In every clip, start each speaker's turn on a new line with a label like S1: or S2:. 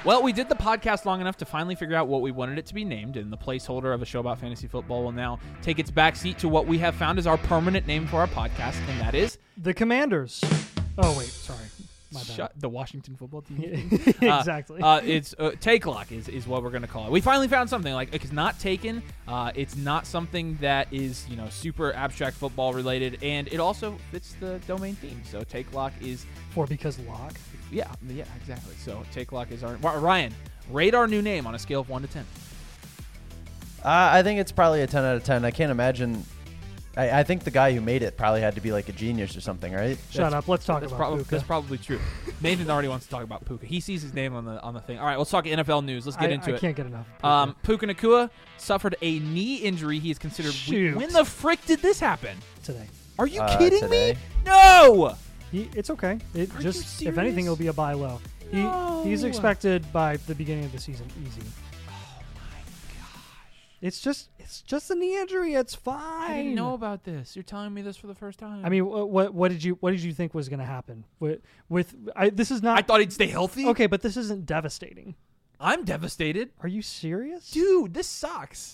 S1: Well, we did the podcast long enough to finally figure out what we wanted it to be named, and the placeholder of a show about fantasy football will now take its backseat to what we have found is our permanent name for our podcast, and that is
S2: The Commanders. Oh, wait. Sorry. My bad.
S1: the Washington football team.
S2: Exactly.
S1: It's Take Lock is what we're going to call it. We finally found something. Like, it's not taken. It's not something that is, super abstract football related, and it also fits the domain theme. So Take Lock is...
S2: Because lock.
S1: Yeah, exactly. So Take Lock is our... Ryan, rate our new name on a scale of 1 to 10.
S3: I think it's probably a 10 out of 10. I can't imagine... I think the guy who made it probably had to be like a genius or something, right?
S2: Shut up. Let's talk about Puka.
S1: That's probably true. Nathan already wants to talk about Puka. He sees his name on the thing. All right, let's talk NFL news. Let's get into it.
S2: I can't get enough.
S1: Puka Nacua suffered a knee injury. He is considered...
S2: Shoot.
S1: When the frick did this happen?
S2: Today.
S1: Are you kidding
S3: today.
S1: me? No!
S2: It's okay. It
S1: Are
S2: just,
S1: you
S2: if anything,
S1: serious?
S2: it'll be a buy low.
S1: No.
S2: He's expected by the beginning of the season. Easy.
S1: Oh my gosh.
S2: It's just a knee injury. It's fine.
S1: I didn't know about this. You're telling me this for the first time.
S2: I mean, what did you think was going to happen this is not?
S1: I thought he'd stay healthy.
S2: Okay, but this isn't devastating.
S1: I'm devastated.
S2: Are you serious,
S1: Dude, this sucks.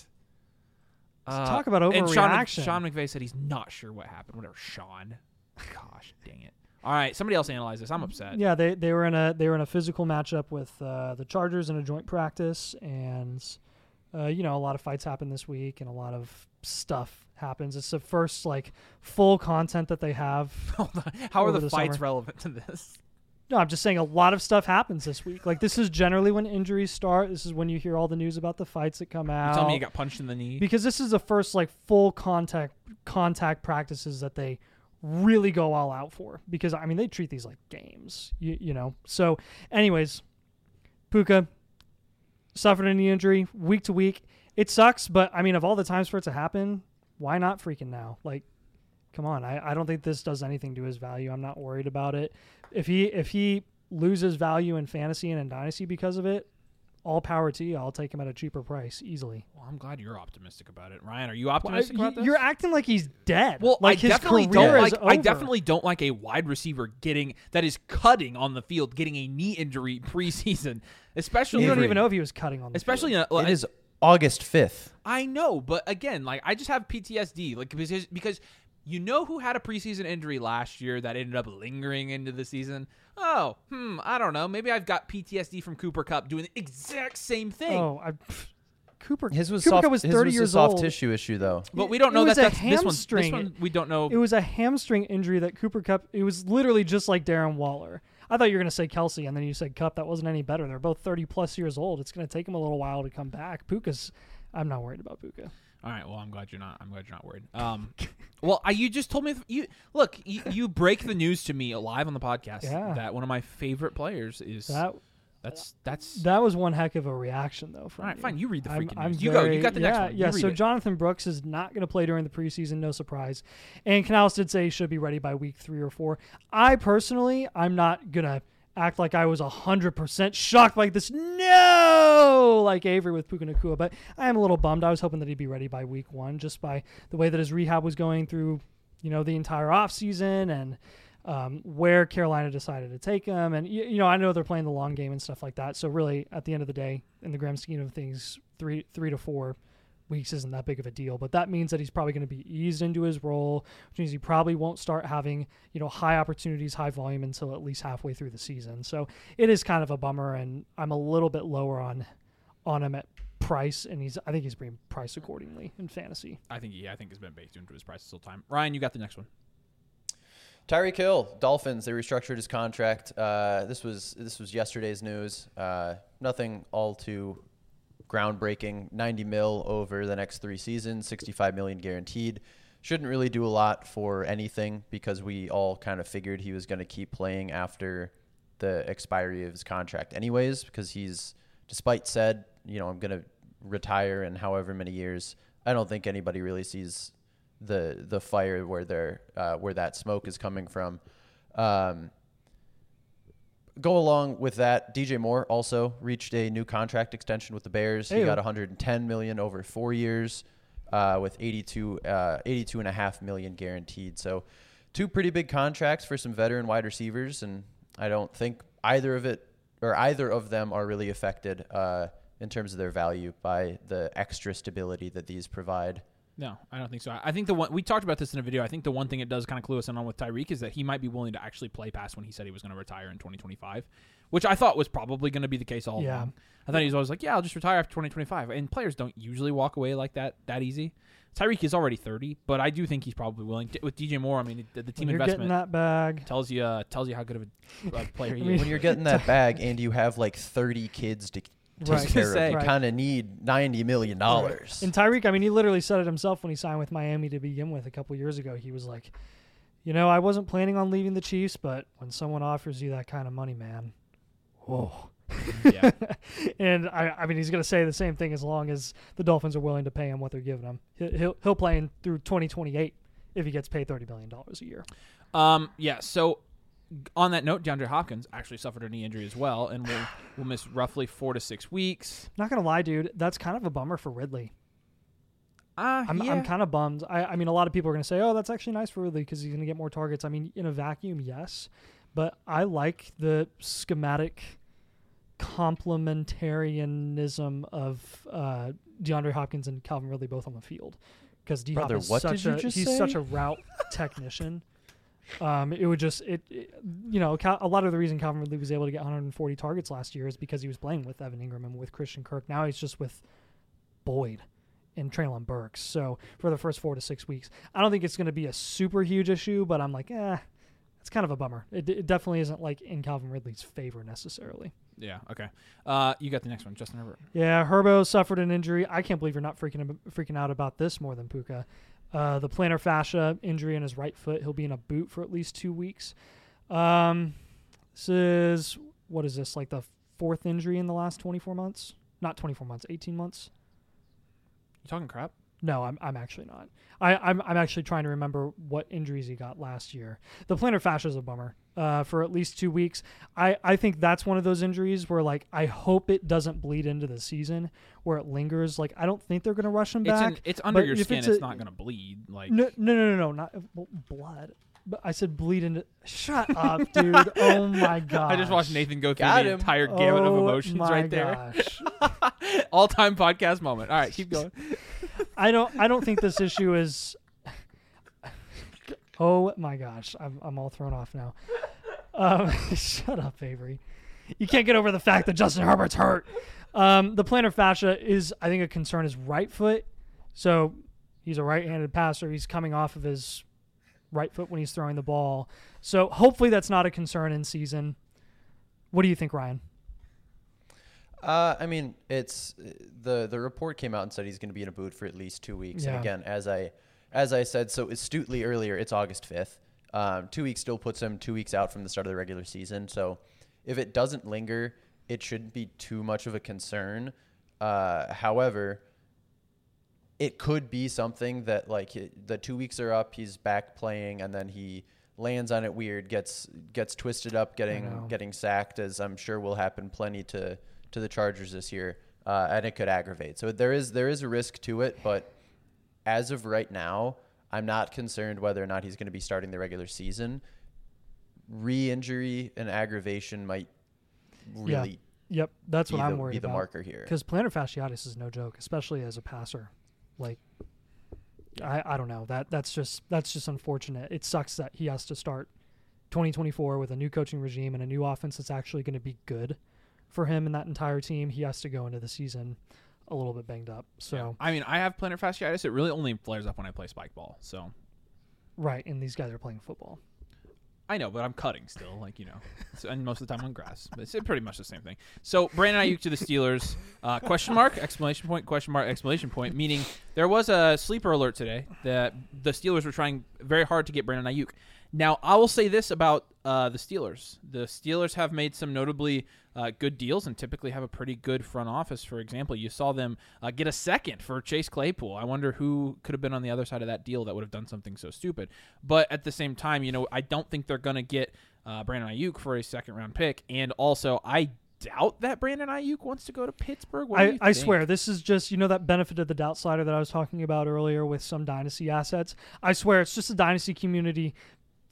S2: Talk about
S1: and
S2: overreaction.
S1: Sean McVay said he's not sure what happened. Whatever, Sean. Gosh, dang it. All right, somebody else analyze this. I'm upset.
S2: Yeah, they were in a physical matchup with the Chargers in a joint practice, and a lot of fights happen this week, and a lot of stuff happens. It's the first full content that they have.
S1: How are
S2: over
S1: the
S2: the
S1: fights
S2: summer.
S1: relevant to this?
S2: No, I'm just saying a lot of stuff happens this week. This is generally when injuries start. This is when you hear all the news about the fights that come out.
S1: You tell me you got punched in the knee?
S2: Because this is the first full contact practices that they really go all out for. Because they treat these like games, you know. So, anyways, Puka suffered a knee injury week to week. It sucks, but of all the times for it to happen, why not freaking now? Come on. I don't think this does anything to his value. I'm not worried about it. If he loses value in fantasy and in dynasty because of it, all power to you. I'll take him at a cheaper price easily.
S1: Well, I'm glad you're optimistic about it. Ryan, are you optimistic about this?
S2: You're acting like he's dead.
S1: Well,
S2: his
S1: I definitely
S2: career
S1: don't
S2: is
S1: like. I
S2: over.
S1: definitely don't like a wide receiver that is cutting on the field, getting a knee injury preseason, especially.
S2: You don't even know if he was cutting on the
S1: especially.
S2: field.
S3: It is August 5th.
S1: I know, but again, I just have PTSD, because you know who had a preseason injury last year that ended up lingering into the season? I don't know. Maybe I've got PTSD from Cooper Kupp doing the exact same thing.
S2: Cooper.
S3: His was
S2: Cooper
S3: soft.
S2: Kupp was 30
S3: his was
S2: years
S3: a soft
S2: old.
S3: tissue issue, though.
S1: But we don't know
S2: It was
S1: that
S2: a
S1: that's this
S2: hamstring.
S1: one we don't know.
S2: It was a hamstring injury that Cooper Kupp. It was literally just like Darren Waller. I thought you were going to say Kelsey, and then you said Kupp. That wasn't any better. They're both 30-plus years old. It's going to take him a little while to come back. I'm not worried about Puka.
S1: All right. Well, I'm glad you're not worried. Well, you just told me you break the news to me live on the podcast that one of my favorite players is
S2: that was one heck of a reaction though.
S1: All right, fine. You read the freaking
S2: I'm
S1: news. You got the next one.
S2: Yeah. So
S1: it.
S2: Jonathan Brooks is not going to play during the preseason. No surprise. And Canales did say he should be ready by week 3 or 4. I'm not gonna act like I was 100% shocked like this. No, like Avery with Puka Nacua, but I am a little bummed. I was hoping that he'd be ready by week 1, just by the way that his rehab was going through, the entire offseason and where Carolina decided to take him. And, I know they're playing the long game and stuff like that. So really, at the end of the day, in the grand scheme of things, 3 to 4 weeks isn't that big of a deal, but that means that he's probably going to be eased into his role, which means he probably won't start having, high opportunities, high volume until at least halfway through the season. So it is kind of a bummer, and I'm a little bit lower on him at price, and I think he's being priced accordingly in fantasy.
S1: I think it's been baked into his price this whole time. Ryan, you got the next one.
S3: Tyreek Hill, Dolphins, they restructured his contract. This was yesterday's news. Nothing all too groundbreaking. $90 million over the next 3 seasons, $65 million guaranteed. Shouldn't really do a lot for anything because we all kind of figured he was going to keep playing after the expiry of his contract anyways, because he's, despite said, I'm going to retire in however many years. I don't think anybody really sees the fire where that smoke is coming from. Go along with that, DJ Moore also reached a new contract extension with the Bears. He got $110 million over 4 years, with $82.5 million guaranteed. So 2 pretty big contracts for some veteran wide receivers, and I don't think either of it or either of them are really affected in terms of their value by the extra stability that these provide.
S1: No, I don't think so. I think the one we talked about this in a video. I think the one thing it does kind of clue us in on with Tyreek is that he might be willing to actually play past when he said he was going to retire in 2025, which I thought was probably going to be the case all along. I thought he was always like, yeah, I'll just retire after 2025. And players don't usually walk away like that easy. Tyreek is already 30, but I do think he's probably willing. With DJ Moore, I mean, the team
S2: When you're
S1: investment
S2: getting that bag.
S1: tells you how good of a player he
S2: I mean,
S1: is.
S3: When you're getting that bag and you have like 30 kids to
S2: Right.
S3: take care of, you
S2: Right.
S3: kind of need $90 million.
S2: And Tyreek, I mean, he literally said it himself when he signed with Miami to begin with a couple years ago. He was like, I wasn't planning on leaving the Chiefs, but when someone offers you that kind of money, man, whoa.
S1: Yeah.
S2: And I mean, he's going to say the same thing as long as the Dolphins are willing to pay him what they're giving him. He'll play in through 2028 if he gets paid $30 million a year.
S1: Yeah. So on that note, DeAndre Hopkins actually suffered a knee injury as well, and will miss roughly 4 to 6 weeks.
S2: Not going to lie, dude, that's kind of a bummer for Ridley. I'm
S1: Yeah.
S2: kind of bummed. I mean, a lot of people are going to say, oh, that's actually nice for Ridley because he's going to get more targets. I mean, in a vacuum, yes. But I like the schematic complementarianism of DeAndre Hopkins and Calvin Ridley both on the field. Because D-Hop is
S3: what did you just
S2: he's
S3: say?
S2: such a route technician. It would just a lot of the reason Calvin Ridley was able to get 140 targets last year is because he was playing with Evan Ingram and with Christian Kirk. Now he's just with Boyd and Treylon Burks. So for the first 4 to 6 weeks, I don't think it's going to be a super huge issue, but I'm like, it's kind of a bummer. It definitely isn't like in Calvin Ridley's favor necessarily.
S1: Yeah. Okay. You got the next one, Justin Herbert.
S2: Yeah, Herbo suffered an injury. I can't believe you're not freaking out about this more than Puka. The plantar fascia injury in his right foot. He'll be in a boot for at least 2 weeks. This is, what is this, like the 4th injury in the last 24 months? Not 24 months, 18 months?
S1: You talking crap?
S2: No, I'm actually not. I'm actually trying to remember what injuries he got last year. The plantar fascia is a bummer for at least 2 weeks. I think that's one of those injuries where, like, I hope it doesn't bleed into the season where it lingers. Like, I don't think they're going to rush him back.
S1: It's under
S2: but
S1: your
S2: if
S1: skin.
S2: it's
S1: It's not going to bleed. Like
S2: No, not blood. But I said bleed into. Shut up, dude. Oh my god.
S1: I just watched Nathan go through
S3: Got
S1: the
S3: him.
S1: entire gamut of emotions
S2: my
S1: right there.
S2: Gosh.
S1: All-time podcast moment. All right, keep going.
S2: I don't think this issue is. Oh my gosh, I'm all thrown off now. Shut up, Avery. You can't get over the fact that Justin Herbert's hurt. The plantar fascia is, I think, a concern. His right foot. So he's a right-handed passer. He's coming off of his right foot when he's throwing the ball. So hopefully that's not a concern in season. What do you think, Ryan?
S3: I mean, it's the report came out and said he's going to be in a boot for at least 2 weeks.
S2: Yeah.
S3: And again, as I said so astutely earlier, it's August 5th. 2 weeks still puts him 2 weeks out from the start of the regular season. So if it doesn't linger, it shouldn't be too much of a concern. However, it could be something that, like, the 2 weeks are up, he's back playing, and then he lands on it weird, gets twisted up, getting sacked, as I'm sure will happen plenty to the Chargers this year, and it could aggravate. So there is a risk to it, but as of right now, I'm not concerned whether or not he's going to be starting the regular season. Re-injury and aggravation might really
S2: Yep, that's what I'm worried
S3: be the
S2: about.
S3: marker here.
S2: Because plantar fasciitis is no joke, especially as a passer. Like, I don't know. That's just unfortunate. It sucks that he has to start 2024 with a new coaching regime and a new offense that's actually going to be good for him and that entire team. He has to go into the season a little bit banged up. So
S1: Yeah. I mean, I have plantar fasciitis. It really only flares up when I play spike ball. So
S2: right, and these guys are playing football.
S1: I know, but I'm cutting still, like, so, and most of the time on grass. But it's pretty much the same thing. So Brandon Ayuk to the Steelers, question mark, exclamation point, question mark, exclamation point, meaning there was a sleeper alert today that the Steelers were trying very hard to get Brandon Ayuk. Now, I will say this about the Steelers. The Steelers have made some notably good deals and typically have a pretty good front office. For example, you saw them get a second for Chase Claypool. I wonder who could have been on the other side of that deal that would have done something so stupid. But at the same time, I don't think they're going to get Brandon Ayuk for a second-round pick. And also, I doubt that Brandon Ayuk wants to go to Pittsburgh. What do you
S2: I
S1: think?
S2: swear, this is just, that benefit of the doubt slider that I was talking about earlier with some dynasty assets. I swear, it's just the dynasty community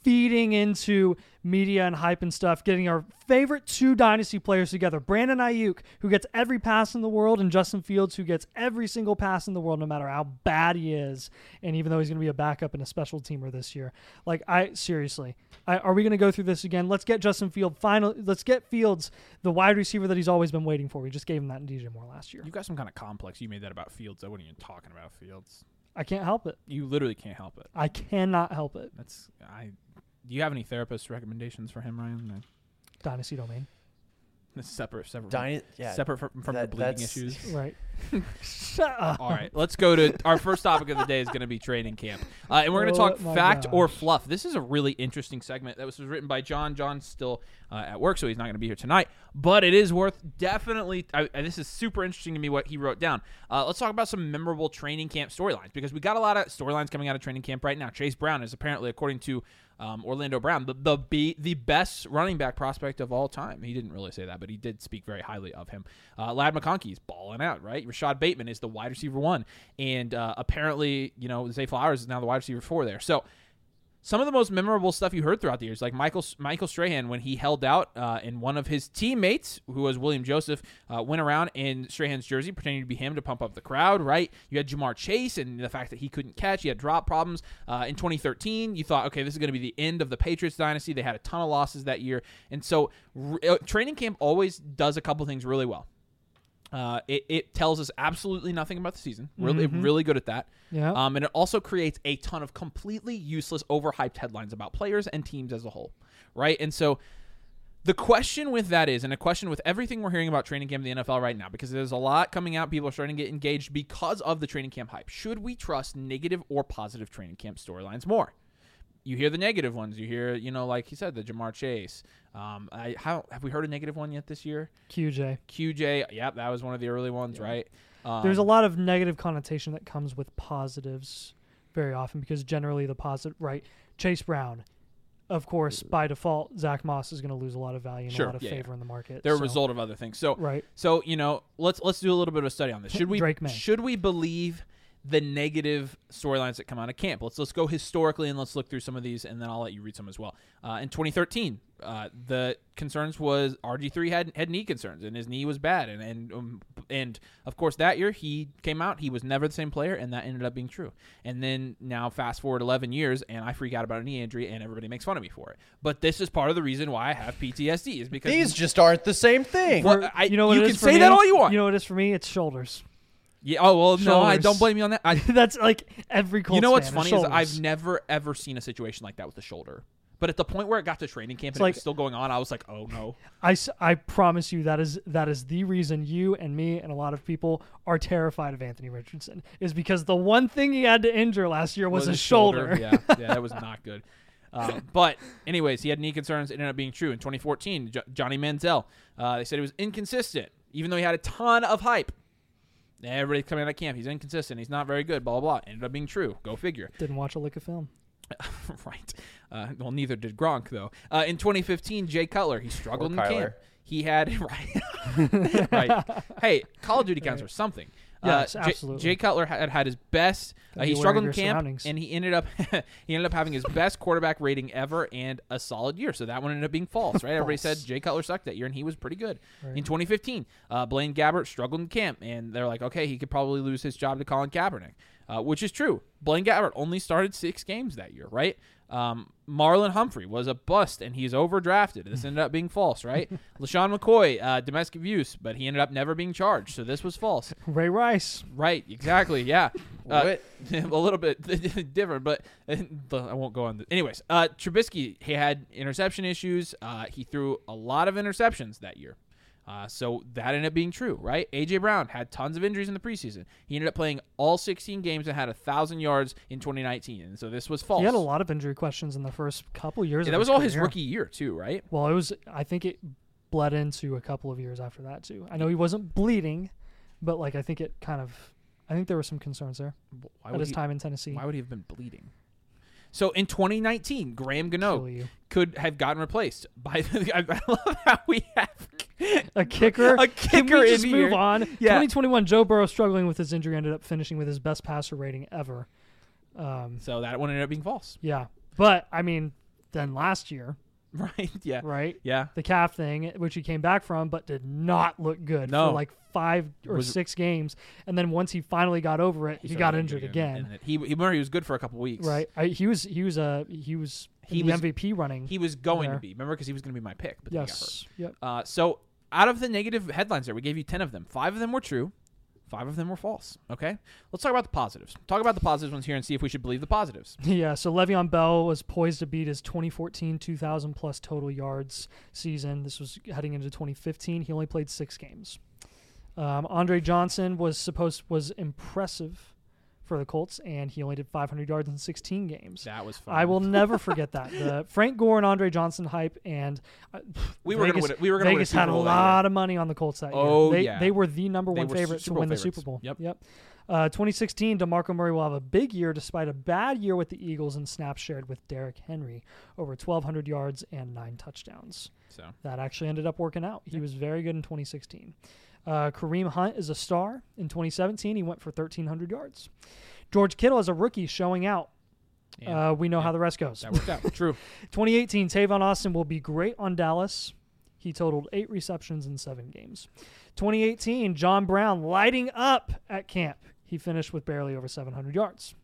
S2: feeding into media and hype and stuff, getting our favorite 2 dynasty players together. Brandon Ayuk, who gets every pass in the world, and Justin Fields, who gets every single pass in the world, no matter how bad he is. And even though he's going to be a backup and a special teamer this year. Like, seriously, are we going to go through this again? Let's get Justin Fields let's get Fields the wide receiver that he's always been waiting for. We just gave him that in DJ Moore last year.
S1: You got some kind of complex. You made that about Fields. I wasn't even talking about Fields.
S2: I can't help it.
S1: You literally can't help it.
S2: I cannot help it.
S1: Do you have any therapist recommendations for him, Ryan? No.
S2: Dynasty domain.
S1: It's separate from the bleeding issues.
S2: Right. Shut up.
S1: All right, let's go to our first topic of the day is going to be training camp. And we're going to talk fact or fluff. This is a really interesting segment that was written by John. John's still at work, so he's not going to be here tonight. But it is worth definitely this is super interesting to me what he wrote down. Let's talk about some memorable training camp storylines because we got a lot of storylines coming out of training camp right now. Chase Brown is apparently, according to Orlando Brown, the best running back prospect of all time. He didn't really say that, but he did speak very highly of him. Ladd McConkey's balling out, right? Rashad Bateman is the wide receiver 1, and apparently, Zay Flowers is now the wide receiver 4 there. So some of the most memorable stuff you heard throughout the years, like Michael Strahan, when he held out and one of his teammates, who was William Joseph, went around in Strahan's jersey pretending to be him to pump up the crowd, right? You had Jamar Chase and the fact that he couldn't catch. He had drop problems. In 2013, you thought, okay, this is going to be the end of the Patriots dynasty. They had a ton of losses that year. And so training camp always does a couple things really well. It tells us absolutely nothing about the season. Really good at that.
S2: Yeah.
S1: And it also creates a ton of completely useless, overhyped headlines about players and teams as a whole, right? And so the question with that is, and a question with everything we're hearing about training camp in the NFL right now, because there's a lot coming out, people are starting to get engaged because of the training camp hype. Should we trust negative or positive training camp storylines more? You hear the negative ones. You hear, like you said, the Jamar Chase. Have we heard a negative one yet this year? QJ. Yep, that was one of the early ones, right?
S2: There's a lot of negative connotation that comes with positives very often because generally the positive, right? Chase Brown, of course, by default, Zach Moss is going to lose a lot of value and a lot of favor in the market.
S1: They're a result of other things. So,
S2: right.
S1: So let's do a little bit of a study on this. Should we believe the negative storylines that come out of camp? Let's go historically and let's look through some of these, and then I'll let you read some as well. In 2013, the concerns was RG3 had knee concerns and his knee was bad, and of course that year he came out, he was never the same player, and that ended up being true. And then now fast forward 11 years, and I freak out about a knee injury, and everybody makes fun of me for it. But this is part of the reason why I have PTSD is because
S3: these just aren't the same thing.
S1: Well, you can say that all you want.
S2: You know what it is for me? It's shoulders.
S1: Yeah. Oh well,
S2: shoulders.
S1: No, I don't blame you on that.
S2: That's like every Colts.
S1: You know what's
S2: fan,
S1: funny is I've never ever seen a situation like that with the shoulder. But at the point where it got to training camp and it was still going on, I was like, oh no.
S2: I promise you that is the reason you and me and a lot of people are terrified of Anthony Richardson is because the one thing he had to injure last year was his shoulder.
S1: Yeah, that was not good. But anyways, he had knee concerns. It ended up being true. In 2014, Johnny Manziel, they said he was inconsistent, even though he had a ton of hype. Everybody's coming out of camp. He's inconsistent. He's not very good. Blah, blah, blah. Ended up being true. Go figure.
S2: Didn't watch a lick of film.
S1: Right. Well, neither did Gronk, though. In 2015, Jay Cutler, he struggled in camp. He had, right. Hey, Call of Duty counts for something.
S2: Yes, absolutely.
S1: Jay Cutler had his best. He struggled in camp, and he ended up having his best quarterback rating ever and a solid year. So that one ended up being false, right? Everybody said Jay Cutler sucked that year, and he was pretty good. Right. In 2015, Blaine Gabbert struggled in camp, and they're like, okay, he could probably lose his job to Colin Kaepernick, which is true. Blaine Gabbert only started 6 games that year, right? Marlon Humphrey was a bust, and he's overdrafted. This ended up being false, right? LaShawn McCoy, domestic abuse, but he ended up never being charged, so this was false.
S2: Ray Rice.
S1: Right, exactly, yeah. A little bit different, but I won't go on. Anyways, Trubisky, he had interception issues. He threw a lot of interceptions that year. So that ended up being true, right? A.J. Brown had tons of injuries in the preseason. He ended up playing all 16 games and had 1,000 yards in 2019, and so this was false.
S2: He had a lot of injury questions in the first couple years.
S1: Yeah, that was all his rookie year too, right?
S2: Well, I think it bled into a couple of years after that too. I know he wasn't bleeding, but I think there were some concerns there at his time in Tennessee.
S1: Why would he have been bleeding? So in 2019, Graham Gano could have gotten replaced by. I love how we have
S2: a kicker. Can we just move on?
S1: Yeah.
S2: 2021, Joe Burrow struggling with his injury ended up finishing with his best passer rating ever.
S1: So that one ended up being false.
S2: Yeah, but I mean, than last year,
S1: Right. Yeah.
S2: right?
S1: Yeah.
S2: The calf thing, which he came back from, but did not look good
S1: No.
S2: for like 5 or 6 games. And then once he finally got over it, he got
S1: started
S2: injured again.
S1: And he remember he was good for a couple weeks.
S2: Right? He was in the MVP running.
S1: He was going
S2: there.
S1: to be. Remember, because he was going to be my pick, but then he got hurt.
S2: Yes. Yep.
S1: So out of the negative headlines there, we gave you 10 of them. 5 of them were true. 5 of them were false. Okay? Let's talk about the positives. Talk about the positives ones here and see if we should believe the positives.
S2: Yeah, so Le'Veon Bell was poised to beat his 2014 2,000-plus total yards season. This was heading into 2015. He only played 6 games. Andre Johnson was impressive for the Colts, and he only did 500 yards in 16 games.
S1: That was fun.
S2: I will never forget that. The Frank Gore and Andre Johnson hype, and
S1: we were going to win it. We were going to win
S2: Vegas
S1: Super
S2: had a
S1: Bowl that
S2: lot of money on the Colts that
S1: Oh,
S2: year.
S1: yeah.
S2: They were the number one
S1: were
S2: favorite to
S1: Super Bowl
S2: win the
S1: favorites.
S2: Super Bowl.
S1: Yep.
S2: 2016, DeMarco Murray will have a big year despite a bad year with the Eagles and snaps shared with Derrick Henry, over 1,200 yards and 9 touchdowns.
S1: So
S2: That actually ended up working out. He was very good in 2016. Kareem Hunt is a star. In 2017, he went for 1,300 yards. George Kittle as a rookie showing out.
S1: Yeah.
S2: We know how the rest goes.
S1: that worked out. True.
S2: 2018, Tavon Austin will be great on Dallas. He totaled 8 receptions in 7 games. 2018, John Brown lighting up at camp. He finished with barely over 700 yards.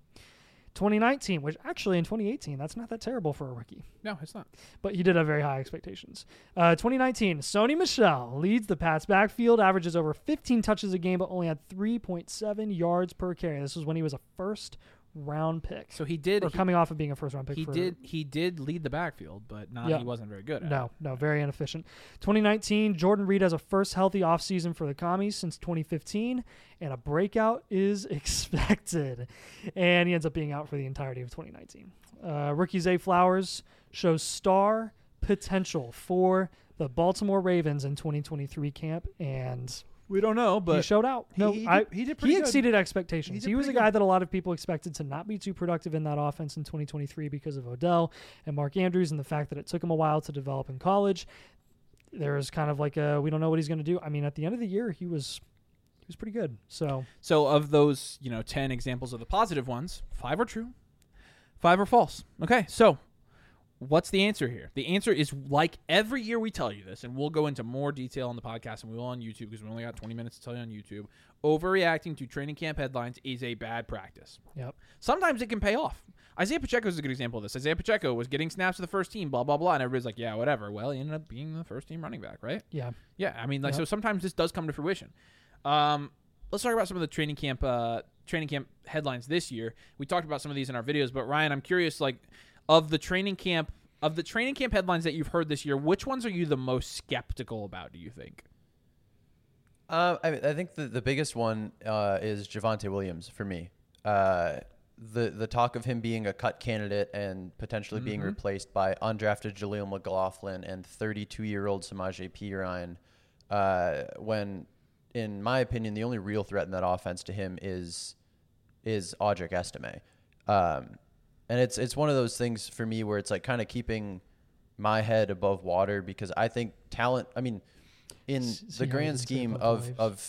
S2: 2019, which actually in 2018, that's not that terrible for a rookie.
S1: No, it's not.
S2: But he did have very high expectations. 2019, Sony Michel leads the Pats backfield, averages over 15 touches a game, but only had 3.7 yards per carry. This was when he was a first-round pick.
S1: So he did.
S2: Or coming off of being a first-round pick.
S1: He did lead the backfield, but he wasn't very good at it.
S2: No, very inefficient. 2019, Jordan Reed has a first healthy offseason for the Commies since 2015, and a breakout is expected. And he ends up being out for the entirety of 2019. Rookie Zay Flowers shows star potential for the Baltimore Ravens in 2023 camp, and
S1: We don't know, but
S2: he showed out.
S4: he did pretty
S2: He
S4: good.
S2: exceeded expectations.
S4: He did
S2: He was a
S4: pretty
S2: guy
S4: good.
S2: that a lot of people expected to not be too productive in that offense in 2023 because of Odell and Mark Andrews and the fact that it took him a while to develop in college. There was kind of like we don't know what he's going to do. I mean, at the end of the year, he was pretty good. So
S1: of those 10 examples of the positive ones, 5 are true, 5 are false. Okay, so what's the answer here? The answer is, like every year we tell you this, and we'll go into more detail on the podcast and we will on YouTube because we only got 20 minutes to tell you on YouTube. Overreacting to training camp headlines is a bad practice.
S2: yep.
S1: Sometimes it can pay off. Isaiah Pacheco is a good example of this. Isaiah Pacheco was getting snaps to the first team, blah, blah, blah, and everybody's like, yeah, whatever. Well, he ended up being the first team running back, right?
S2: Yeah.
S1: Yeah, I mean,
S2: Yep.
S1: so sometimes this does come to fruition. Let's talk about some of the training camp headlines this year. We talked about some of these in our videos, but Ryan, I'm curious, of the training camp headlines that you've heard this year, which ones are you the most skeptical about? Do you think?
S3: I think the biggest one is Javonte Williams for me. The talk of him being a cut candidate and potentially being replaced by undrafted Jaleel McLaughlin and 32-year-old Samaje Perine, when, in my opinion, the only real threat in that offense to him is Audric Estime. And it's one of those things for me where it's like kind of keeping my head above water because I think talent, I mean, in the grand scheme of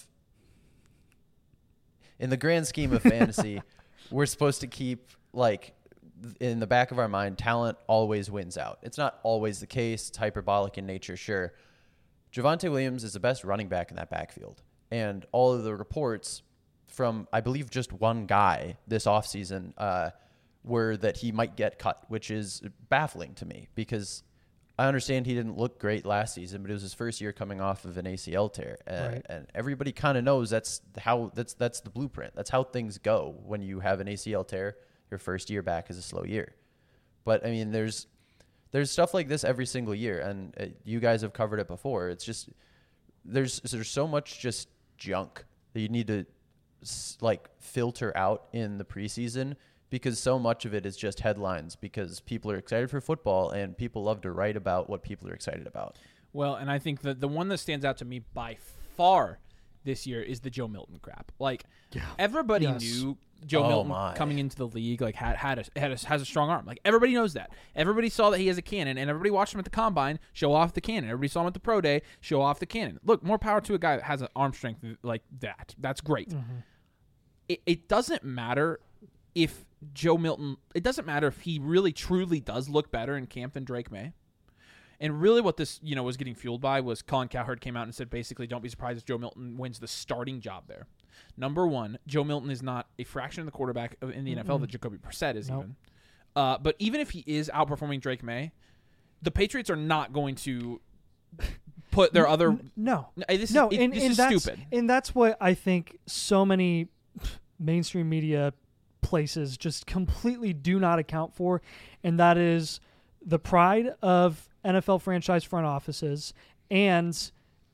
S3: fantasy, we're supposed to keep in the back of our mind, talent always wins out. It's not always the case. It's hyperbolic in nature, sure. Javonte Williams is the best running back in that backfield. And all of the reports from, I believe, just one guy this offseason were that he might get cut, which is baffling to me because I understand he didn't look great last season, but it was his first year coming off of an ACL tear.
S2: Right.
S3: And everybody kind of knows that's the blueprint. That's how things go when you have an ACL tear. Your first year back is a slow year. But, I mean, there's stuff like this every single year, and you guys have covered it before. It's just there's so much just junk that you need to filter out in the preseason because so much of it is just headlines because people are excited for football and people love to write about what people are excited about.
S1: Well, and I think the one that stands out to me by far this year is the Joe Milton crap. Everybody knew Joe Milton coming into the league has a strong arm. Everybody knows that. Everybody saw that he has a cannon, and everybody watched him at the combine show off the cannon. Everybody saw him at the pro day show off the cannon. Look, more power to a guy that has an arm strength like that. That's great.
S2: Mm-hmm.
S1: It doesn't matter if Joe Milton, it doesn't matter if he really truly does look better in camp than Drake May. And really what this, was getting fueled by was Colin Cowherd came out and said, basically, don't be surprised if Joe Milton wins the starting job there. Number one, Joe Milton is not a fraction of the quarterback in the NFL that Jacoby Brissett is even. But even if he is outperforming Drake May, the Patriots are not going to put their other...
S2: No.
S1: This is stupid.
S2: And that's what I think so many mainstream media places just completely do not account for, and that is the pride of NFL franchise front offices and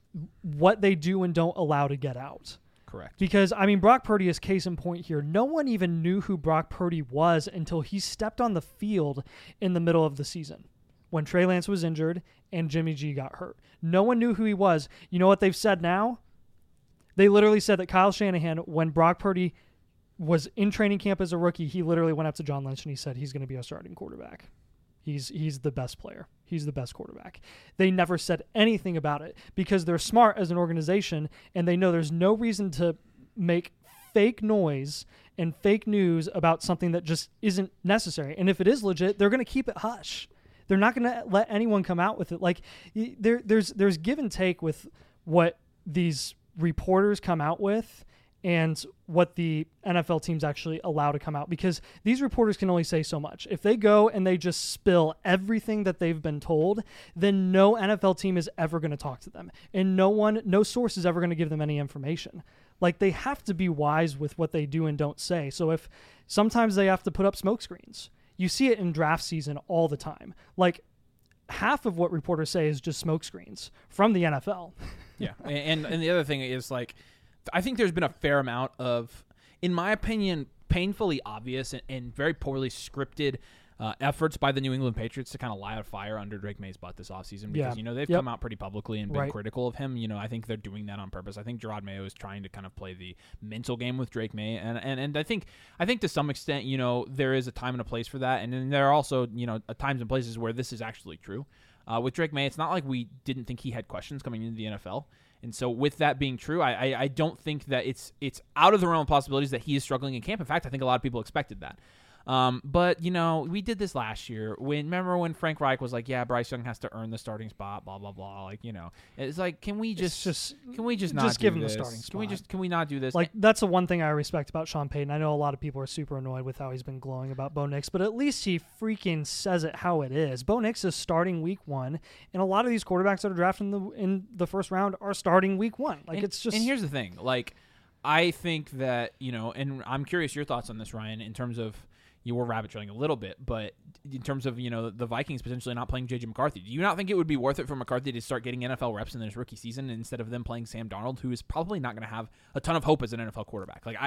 S2: what they do and don't allow to get out.
S1: Correct.
S2: Because, Brock Purdy is case in point here. No one even knew who Brock Purdy was until he stepped on the field in the middle of the season when Trey Lance was injured and Jimmy G got hurt. No one knew who he was. You know what they've said now? They literally said that Kyle Shanahan, when Brock Purdy was in training camp as a rookie, he literally went up to John Lynch and he said he's going to be our starting quarterback. He's the best player. He's the best quarterback. They never said anything about it because they're smart as an organization and they know there's no reason to make fake noise and fake news about something that just isn't necessary. And if it is legit, they're going to keep it hush. They're not going to let anyone come out with it. Like there's give and take with what these reporters come out with and what the NFL teams actually allow to come out, because these reporters can only say so much. If they go and they just spill everything that they've been told, then no NFL team is ever going to talk to them, and no source is ever going to give them any information. Like, they have to be wise with what they do and don't say. So if sometimes they have to put up smoke screens, you see it in draft season all the time. Like, half of what reporters say is just smoke screens from the NFL.
S1: Yeah, and the other thing is, like, I think there's been a fair amount of, in my opinion, painfully obvious and very poorly scripted efforts by the New England Patriots to kind of light a fire under Drake May's butt this offseason because, they've come out pretty publicly and been critical of him. I think they're doing that on purpose. I think Gerard Mayo is trying to kind of play the mental game with Drake May. And I think to some extent, there is a time and a place for that. And then there are also, times and places where this is actually true. With Drake May, it's not like we didn't think he had questions coming into the NFL. And so with that being true, I don't think that it's out of the realm of possibilities that he is struggling in camp. In fact, I think a lot of people expected that. But, we did this last year. Remember when Frank Reich was like, yeah, Bryce Young has to earn the starting spot, blah, blah, blah. Like, it's like, can we just not
S2: give
S1: do
S2: him
S1: this?
S2: the starting spot?
S1: Can we not do this?
S2: Like, that's the one thing I respect about Sean Payton. I know a lot of people are super annoyed with how he's been glowing about Bo Nix, but at least he freaking says it how it is. Bo Nix is starting week 1, and a lot of these quarterbacks that are drafted in the first round are starting week 1. Like, it's just...
S1: And here's the thing. Like, I think that, and I'm curious your thoughts on this, Ryan, in terms of, you were rabbit trailing a little bit, but in terms of, the Vikings potentially not playing J.J. McCarthy, do you not think it would be worth it for McCarthy to start getting NFL reps in his rookie season instead of them playing Sam Darnold, who is probably not going to have a ton of hope as an NFL quarterback? Like,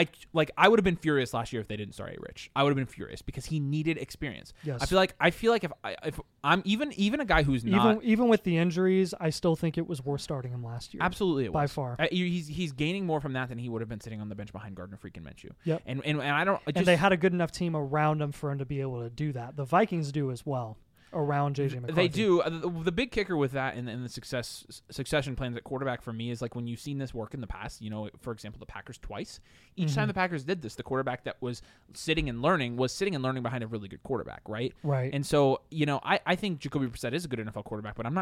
S1: I would have been furious last year if they didn't start A. Rich. I would have been furious because he needed experience. Yes. I feel like if I'm even a guy who's not
S2: even with the injuries, I still think it was worth starting him last year.
S1: Absolutely, it was.
S2: By far.
S1: He's gaining more from that than he would have been sitting on the bench behind Gardner freaking Minshew.
S2: Yep.
S1: And I don't.
S2: And they had a good enough team around him for him to be able to do that. The Vikings do as well around J.J. McCarthy.
S1: They do. The big kicker with that and the succession plans at quarterback for me is like when you've seen this work in the past, for example, the Packers twice. Each time the Packers did this, the quarterback that was sitting and learning behind a really good quarterback, right?
S2: Right.
S1: And so, I think Jacoby Brissett is a good NFL quarterback, but I'm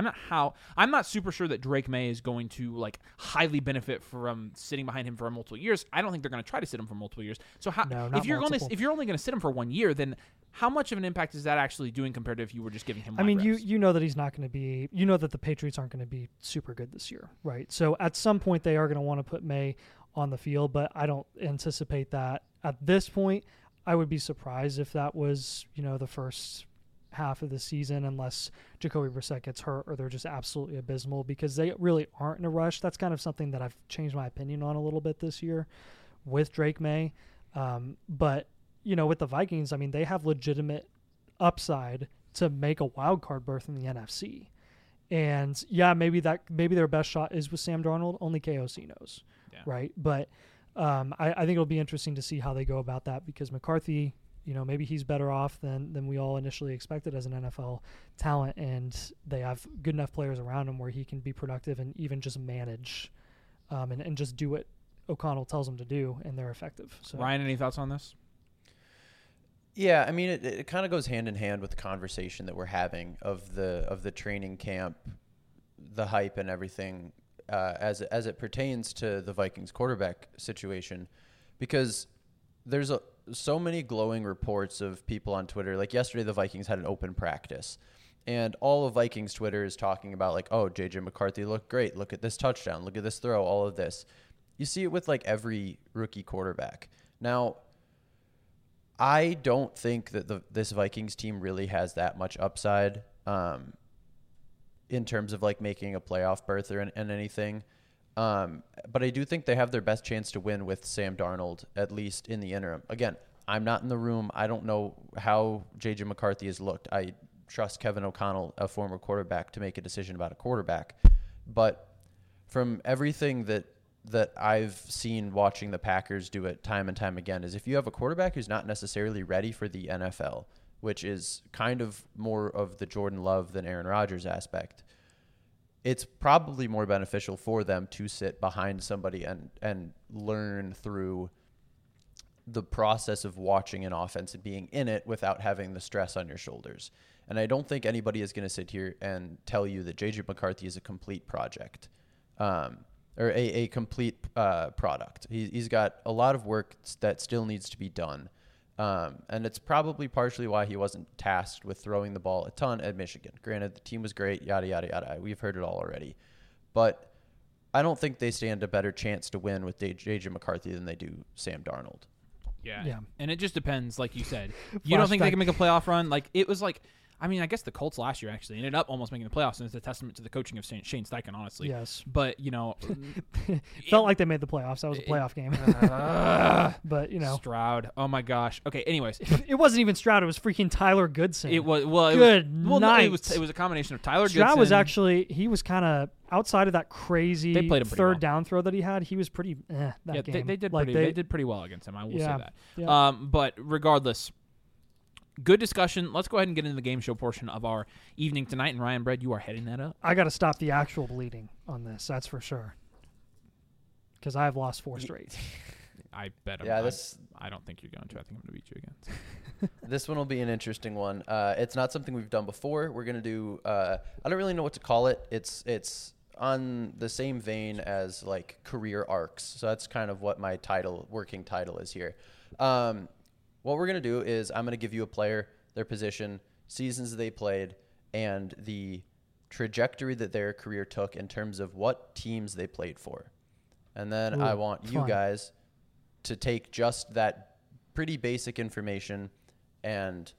S1: not super sure that Drake May is going to like highly benefit from sitting behind him for multiple years. I don't think they're going to try to sit him for multiple years. So if you're only going to sit him for 1 year, then how much of an impact is that actually doing compared to if you were just giving him reps?
S2: you know that he's not going to be, that the Patriots aren't going to be super good this year, right? So at some point they are going to want to put May on the field, but I don't anticipate that at this point. I would be surprised if that was, the first half of the season unless Jacoby Brissett gets hurt or they're just absolutely abysmal, because they really aren't in a rush. That's kind of something that I've changed my opinion on a little bit this year with Drake May. But with the Vikings, they have legitimate upside to make a wild card berth in the NFC. And yeah, maybe their best shot is with Sam Darnold. Only KOC knows, right? But I think it'll be interesting to see how they go about that, because McCarthy, maybe he's better off than we all initially expected as an NFL talent, and they have good enough players around him where he can be productive and even just manage and just do what O'Connell tells him to do, and they're effective. So
S1: Ryan, any thoughts on this?
S3: Yeah, I mean, it kind of goes hand in hand with the conversation that we're having of the training camp, the hype and everything, as it pertains to the Vikings quarterback situation, because there's so many glowing reports of people on Twitter. Like yesterday, the Vikings had an open practice, and all of Vikings Twitter is talking about like, oh, JJ McCarthy looked great. Look at this touchdown. Look at this throw. All of this. You see it with like every rookie quarterback. Now, I don't think that this Vikings team really has that much upside in terms of like making a playoff berth and anything. But I do think they have their best chance to win with Sam Darnold, at least in the interim. Again, I'm not in the room. I don't know how J.J. McCarthy has looked. I trust Kevin O'Connell, a former quarterback, to make a decision about a quarterback. But from everything that I've seen watching the Packers do it time and time again is if you have a quarterback who's not necessarily ready for the NFL, which is kind of more of the Jordan Love than Aaron Rodgers aspect, it's probably more beneficial for them to sit behind somebody and learn through the process of watching an offense and being in it without having the stress on your shoulders. And I don't think anybody is going to sit here and tell you that J.J. McCarthy is a complete project. Or a complete product. He's got a lot of work that still needs to be done. And it's probably partially why he wasn't tasked with throwing the ball a ton at Michigan. Granted, the team was great, yada, yada, yada. We've heard it all already. But I don't think they stand a better chance to win with J.J. McCarthy than they do Sam Darnold.
S1: Yeah. And it just depends, like you said. You don't think they can make a playoff run? Like, it was like, I mean, I guess the Colts last year actually ended up almost making the playoffs, and it's a testament to the coaching of Shane Steichen, honestly.
S2: Yes.
S1: But, you know.
S2: Felt like they made the playoffs. That was a playoff game. But, you know.
S1: Stroud. Oh, my gosh. Okay, anyways.
S2: It wasn't even Stroud. It was freaking Tyler Goodson.
S1: It was, well,
S2: night.
S1: It was a combination of Tyler
S2: Stroud
S1: Goodson.
S2: was actually, he was kind of outside of that crazy
S1: They played him pretty
S2: third
S1: well.
S2: down throw that he had. He was pretty, that game.
S1: They did
S2: like
S1: they did pretty well against him. I will say that.
S2: Yeah.
S1: But regardless, good discussion. Let's go ahead and get into the game show portion of our evening tonight. And Ryan Bread, you are heading that up.
S2: I got to stop the actual bleeding on this. That's for sure. Because I've lost 4 straight.
S1: I bet.
S3: Yeah,
S1: I don't think you're going to. I think I'm going to beat you again. So.
S3: This one will be an interesting one. It's not something we've done before. We're going to do, I don't really know what to call it. It's on the same vein as like career arcs. So that's kind of what my working title is here. What we're going to do is I'm going to give you a player, their position, seasons they played, and the trajectory that their career took in terms of what teams they played for. And then I want you guys to take just that pretty basic information and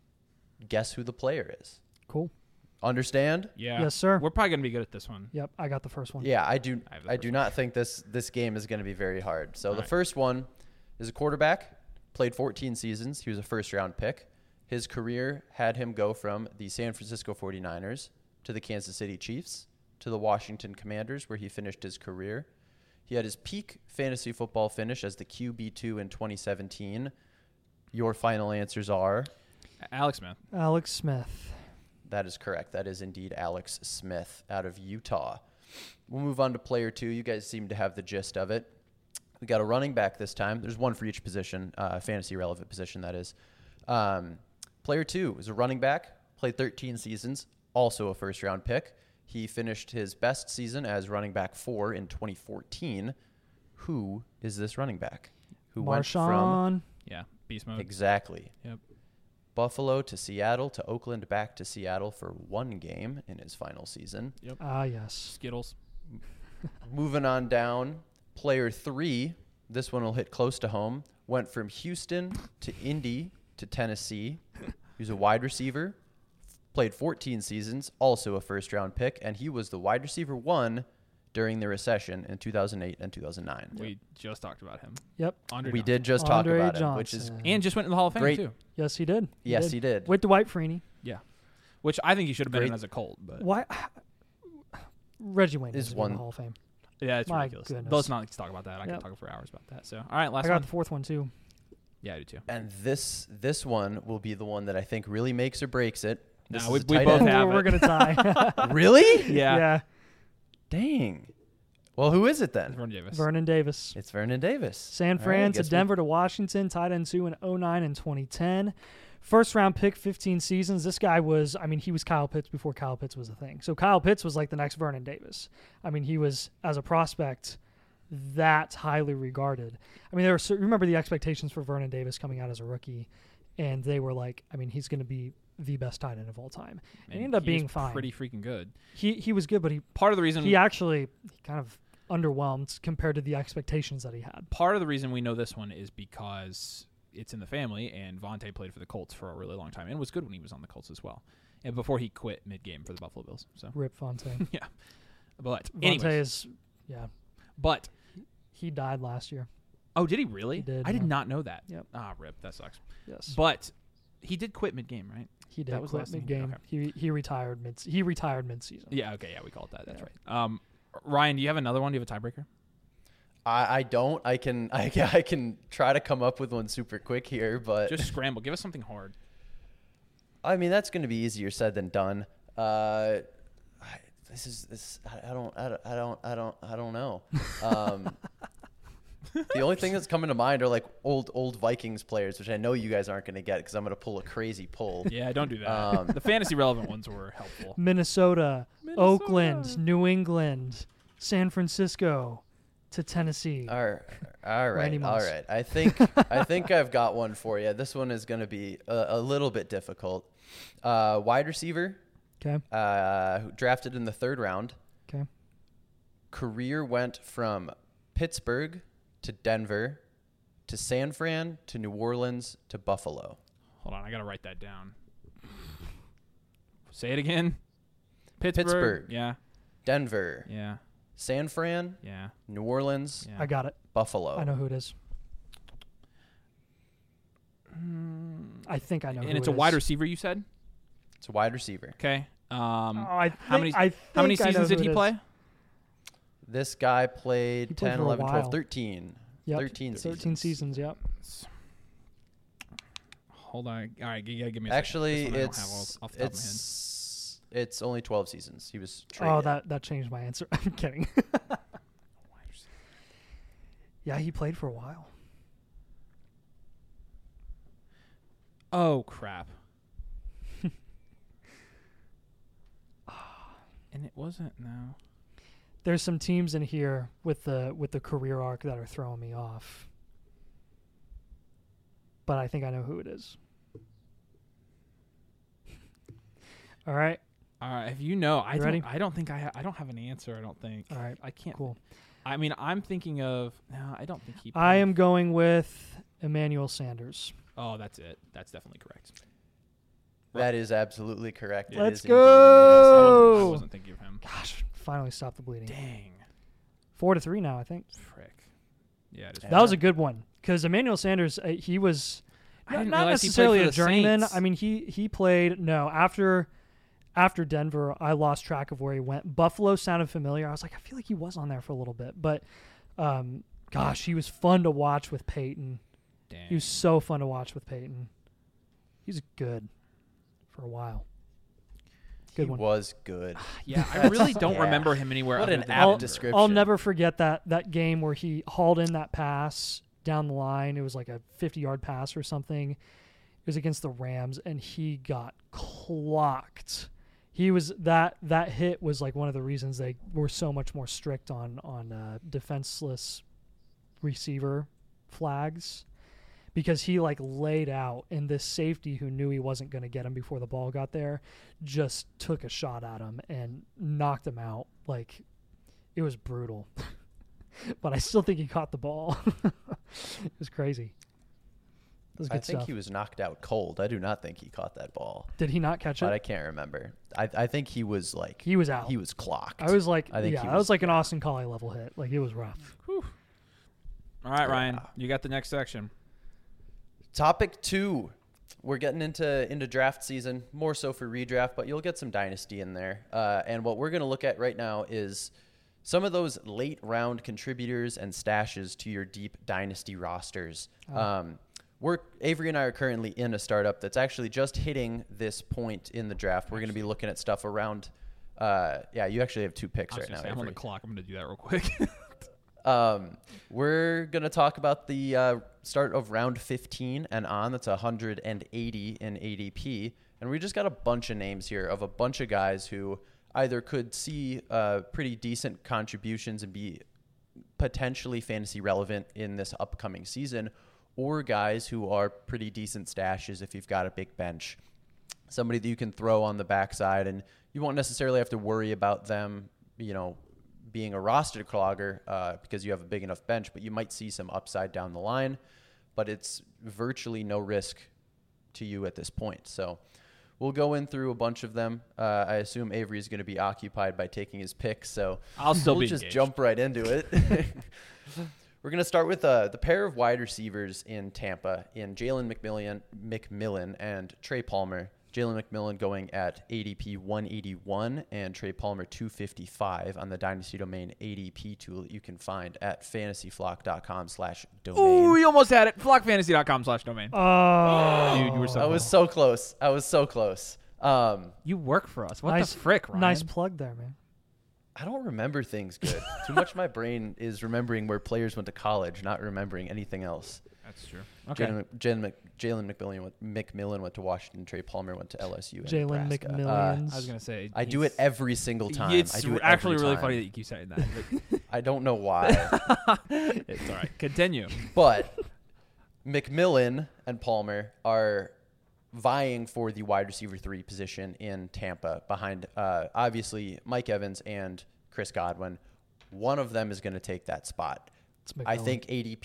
S3: guess who the player is.
S2: Cool.
S3: Understand?
S1: Yeah.
S2: Yes, sir.
S1: We're probably going to be good at this one.
S2: Yep, I got the first one.
S3: Yeah, I do not think this game is going to be very hard. So the first one is a quarterback. Played 14 seasons. He was a first-round pick. His career had him go from the San Francisco 49ers to the Kansas City Chiefs to the Washington Commanders, where he finished his career. He had his peak fantasy football finish as the QB2 in 2017. Your final answers are?
S1: Alex Smith.
S2: Alex Smith.
S3: That is correct. That is indeed Alex Smith out of Utah. We'll move on to player 2. You guys seem to have the gist of it. We got a running back this time. There's one for each position, fantasy relevant position, that is. Player 2 is a running back, played 13 seasons, also a first-round pick. He finished his best season as running back 4 in 2014. Who is this running back? Who went from...
S1: Yeah, beast mode.
S3: Exactly.
S1: Yep.
S3: Buffalo to Seattle to Oakland, back to Seattle for one game in his final season.
S1: Yep.
S2: Yes.
S1: Skittles.
S3: Moving on down, player 3, this one will hit close to home, went from Houston to Indy to Tennessee. He was a wide receiver, played 14 seasons, also a first-round pick, and he was the wide receiver 1 during the recession in 2008 and 2009.
S1: We just talked about him.
S2: Yep.
S1: Andre
S3: We
S1: Johnson.
S3: did just talk
S2: Andre
S3: about him,
S2: Johnson.
S3: which is
S1: And just went in the Hall of Fame,
S3: Great.
S1: too.
S2: Yes, he did.
S3: Yes, he did.
S2: With Dwight Freeney.
S1: Yeah. Which I think he should have been
S3: Great.
S1: in as a Colt. But
S2: Why? Reggie Wayne
S3: Is
S2: is in
S3: one-
S2: the Hall of Fame.
S1: yeah, it's
S2: My
S1: ridiculous.
S2: goodness.
S1: Let's not talk about that. I
S2: Yep.
S1: can talk for hours about that. So, all right, last
S2: I got
S1: one.
S2: the fourth one too.
S1: Yeah, I do too.
S3: And this one will be the one that I think really makes or breaks it. This
S1: No,
S3: is
S1: we
S3: a tight
S1: both
S3: end.
S1: have
S2: We're
S1: it.
S2: gonna tie.
S3: Really?
S1: Yeah.
S2: Yeah.
S3: Dang. Well, who is it then?
S1: Vernon Davis.
S2: Vernon Davis.
S3: It's Vernon Davis.
S2: San
S3: All
S2: Fran
S3: right,
S2: to
S3: guess we-
S2: Denver to Washington, tight end 2 in 09 and 2010. First round pick, 15 seasons. This guy was, I mean, he was Kyle Pitts before Kyle Pitts was a thing. So Kyle Pitts was like the next Vernon Davis. I mean, he was, as a prospect, that highly regarded. I mean, remember the expectations for Vernon Davis coming out as a rookie, and they were like, I mean, he's going to be the best tight end of all time. And he ended up being
S1: was
S2: fine.
S1: pretty freaking good.
S2: He was good, but
S1: Part of the reason
S2: he kind of underwhelmed compared to the expectations that he had.
S1: part of the reason we know this one is because it's in the family, and Vontae played for the Colts for a really long time and was good when he was on the Colts as well, and before he quit mid-game for the Buffalo Bills. So
S2: Rip Vontae.
S1: yeah, but
S2: Vontae
S1: anyways,
S2: is, yeah,
S1: but
S2: he died last year.
S1: oh, did he really?
S2: He did,
S1: I did
S2: yeah.
S1: not know that.
S2: Yep.
S1: Ah, rip. That sucks.
S2: Yes,
S1: But he did quit mid-game, right?
S2: he did
S1: that was
S2: quit
S1: last thing.
S2: mid-game. He retired mid-season.
S1: Yeah. Okay. Yeah, we call it that. That's
S2: Yeah.
S1: right. Ryan, do you have another one? Do you have a tiebreaker?
S3: I don't. I can try to come up with one super quick here, but
S1: Just scramble. Give us something hard.
S3: I mean that's going to be easier said than done. I don't know. The only thing that's coming to mind are like old Vikings players, which I know you guys aren't going to get because I'm going to pull a crazy pull.
S1: Yeah, don't do that. The fantasy relevant ones were helpful.
S2: Minnesota, Oakland, New England, San Francisco, to Tennessee.
S3: All
S2: Randy
S3: right.
S2: Moss.
S3: I think I've got one for you. This one is going to be a little bit difficult. Wide receiver,
S2: Okay.
S3: who drafted in the 3rd round.
S2: Okay.
S3: Career went from Pittsburgh to Denver to San Fran to New Orleans to Buffalo.
S1: Hold on, I gotta write that down. Say it again. Pittsburgh.
S3: Pittsburgh.
S1: Yeah.
S3: Denver,
S1: Yeah.
S3: San Fran,
S1: Yeah.
S3: New Orleans,
S1: Yeah.
S2: I got it.
S3: Buffalo.
S2: I know who it is. I think I know.
S1: And
S2: who
S1: it's
S2: it
S1: a wide
S2: is.
S1: receiver, you said?
S3: It's a wide receiver.
S1: Okay.
S2: I
S1: how many
S2: think
S1: how many
S2: I know
S1: seasons
S2: who
S1: did he
S2: it is.
S1: play?
S3: This guy played
S2: He played
S3: 10,
S2: for a
S3: 11, 12,
S2: while.
S3: 13.
S2: Yep.
S3: 13 seasons.
S2: 13 seasons. Yep.
S1: Hold on. All right, you gotta give me a
S3: Actually,
S1: second. This one I don't have off the top of my head.
S3: it's only 12 seasons. He was traded.
S2: Oh, that changed my answer. I'm kidding. Yeah, he played for a while.
S1: Oh crap. And it wasn't no.
S2: There's some teams in here with the career arc that are throwing me off. But I think I know who it is. All right.
S1: All right, if you know, I
S2: You ready?
S1: don't think I don't have an answer. I don't think.
S2: All right.
S1: I can't.
S2: Cool.
S1: I mean, I'm thinking of. No, I don't think he.
S2: I
S1: played.
S2: am going with Emmanuel Sanders.
S1: Oh, that's it. That's definitely correct.
S3: That is absolutely correct. It
S2: Let's
S3: is indeed. Yes,
S2: go.
S1: I
S2: Oh.
S1: wasn't thinking of him.
S2: Gosh, finally stopped the bleeding.
S1: Dang.
S2: 4-3 now, I think.
S1: Frick. Yeah, it is.
S2: That was a good one because Emmanuel Sanders, he was
S1: I didn't
S2: not
S1: realize he played
S2: necessarily
S1: for
S2: a
S1: the
S2: journeyman.
S1: Saints.
S2: I mean, he played after Denver. I lost track of where he went. Buffalo sounded familiar. I was like, I feel like he was on there for a little bit, but gosh, he was fun to watch with Peyton.
S1: Dang.
S2: He was so fun to watch with Peyton. He's good for a while. Good
S3: He
S2: one.
S3: was good.
S1: Yeah, I really don't
S3: Yeah.
S1: remember him anywhere.
S3: What
S1: other
S3: an
S1: than
S3: apt
S1: Denver.
S3: description.
S2: I'll never forget that game where he hauled in that pass down the line. It was like a 50-yard pass or something. It was against the Rams, and he got clocked. He was that hit was like one of the reasons they were so much more strict on defenseless receiver flags, because he like laid out, and this safety who knew he wasn't going to get him before the ball got there just took a shot at him and knocked him out. Like, it was brutal. But I still think he caught the ball. It was crazy. It was good
S3: I think
S2: stuff.
S3: he was knocked out cold. I do not think he caught that ball,
S2: Did he not catch
S3: but I
S2: it?
S3: can't remember. I think he was like
S2: He was out.
S3: he was clocked.
S2: I was like,
S3: I think
S2: yeah,
S3: he
S2: that was like an Austin Collie level hit. Like, it was rough.
S1: All right, Ryan, you got the next section.
S3: Topic 2. We're getting into draft season, more so for redraft, but you'll get some dynasty in there. And what we're going to look at right now is some of those late round contributors and stashes to your deep dynasty rosters. Avery and I are currently in a startup that's actually just hitting this point in the draft. We're going to be looking at stuff around Yeah, you actually have 2 picks
S1: I was
S3: right
S1: gonna
S3: now.
S1: say, I'm on the
S3: Avery.
S1: clock. I'm going to do that real quick.
S3: We're going to talk about the start of round 15 and on. That's 180 in ADP. And we just got a bunch of names here of a bunch of guys who either could see pretty decent contributions and be potentially fantasy relevant in this upcoming season, or guys who are pretty decent stashes if you've got a big bench. Somebody that you can throw on the backside, and you won't necessarily have to worry about them, being a roster clogger because you have a big enough bench, but you might see some upside down the line, but it's virtually no risk to you at this point. So we'll go in through a bunch of them. I assume Avery is going to be occupied by taking his picks, so
S1: I'll still
S3: we'll
S1: be
S3: just
S1: engaged.
S3: jump right into it. We're going to start with the pair of wide receivers in Tampa in Jalen McMillan and Trey Palmer. Jalen McMillan going at ADP 181 and Trey Palmer 255 on the Dynasty Domain ADP tool that you can find at fantasyflock.com/domain.
S1: Ooh, we almost had it. Flockfantasy.com/domain.
S2: Oh,
S1: Dude, you were so
S3: I was so close.
S1: You work for us. What
S2: nice,
S1: the frick, Ryan?
S2: Nice plug there, man.
S3: I don't remember things good. Too much of my brain is remembering where players went to college, not remembering anything else.
S1: That's true. Okay.
S3: Jalen McMillan went to Washington. Trey Palmer went to LSU. And
S2: Jalen
S3: Nebraska.
S2: McMillions.
S1: I was going to say.
S3: I do it every single time.
S1: It's
S3: I do it
S1: actually
S3: every
S1: really
S3: time.
S1: funny that you keep saying that. But
S3: I don't know why.
S1: it's all right. Continue.
S3: But McMillan and Palmer are vying for the wide receiver 3 position in Tampa behind, obviously, Mike Evans and Chris Godwin. One of them is going to take that spot. I think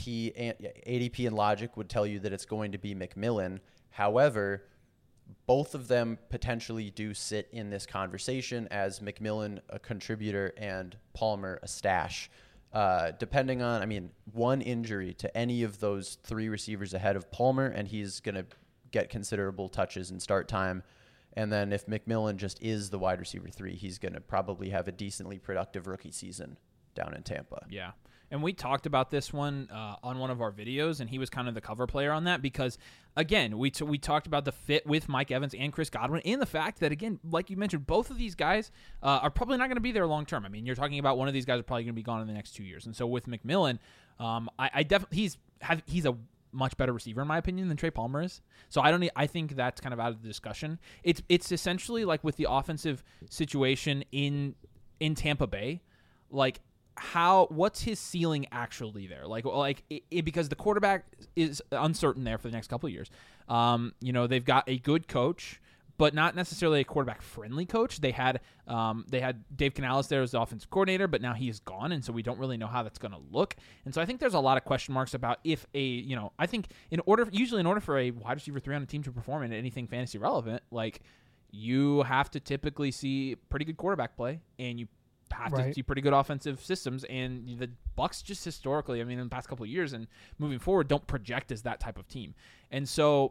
S3: ADP and Logic would tell you that it's going to be McMillan. However, both of them potentially do sit in this conversation as McMillan a contributor and Palmer a stash. Depending on, one injury to any of those 3 receivers ahead of Palmer, and he's going to get considerable touches and start time. And then if McMillan just is the wide receiver 3, he's going to probably have a decently productive rookie season down in Tampa.
S1: Yeah. And we talked about this one on one of our videos, and he was kind of the cover player on that because, again, we talked about the fit with Mike Evans and Chris Godwin and the fact that, again, like you mentioned, both of these guys are probably not going to be there long term. I mean, you're talking about one of these guys are probably going to be gone in the next 2 years. And so with McMillan, I definitely he's a much better receiver in my opinion than Trey Palmer is. So I think that's kind of out of the discussion. It's essentially like with the offensive situation in Tampa Bay, like what's his ceiling actually there? Because the quarterback is uncertain there for the next couple of years. They've got a good coach, but not necessarily a quarterback friendly coach. They had Dave Canales there as the offensive coordinator, but now he is gone, and so we don't really know how that's going to look. And so I think there's a lot of question marks about if I think in order for a wide receiver 3 on a team to perform in anything fantasy relevant, like you have to typically see pretty good quarterback play, and you have to see pretty good offensive systems, and the Bucs just historically, in the past couple of years and moving forward, don't project as that type of team. And so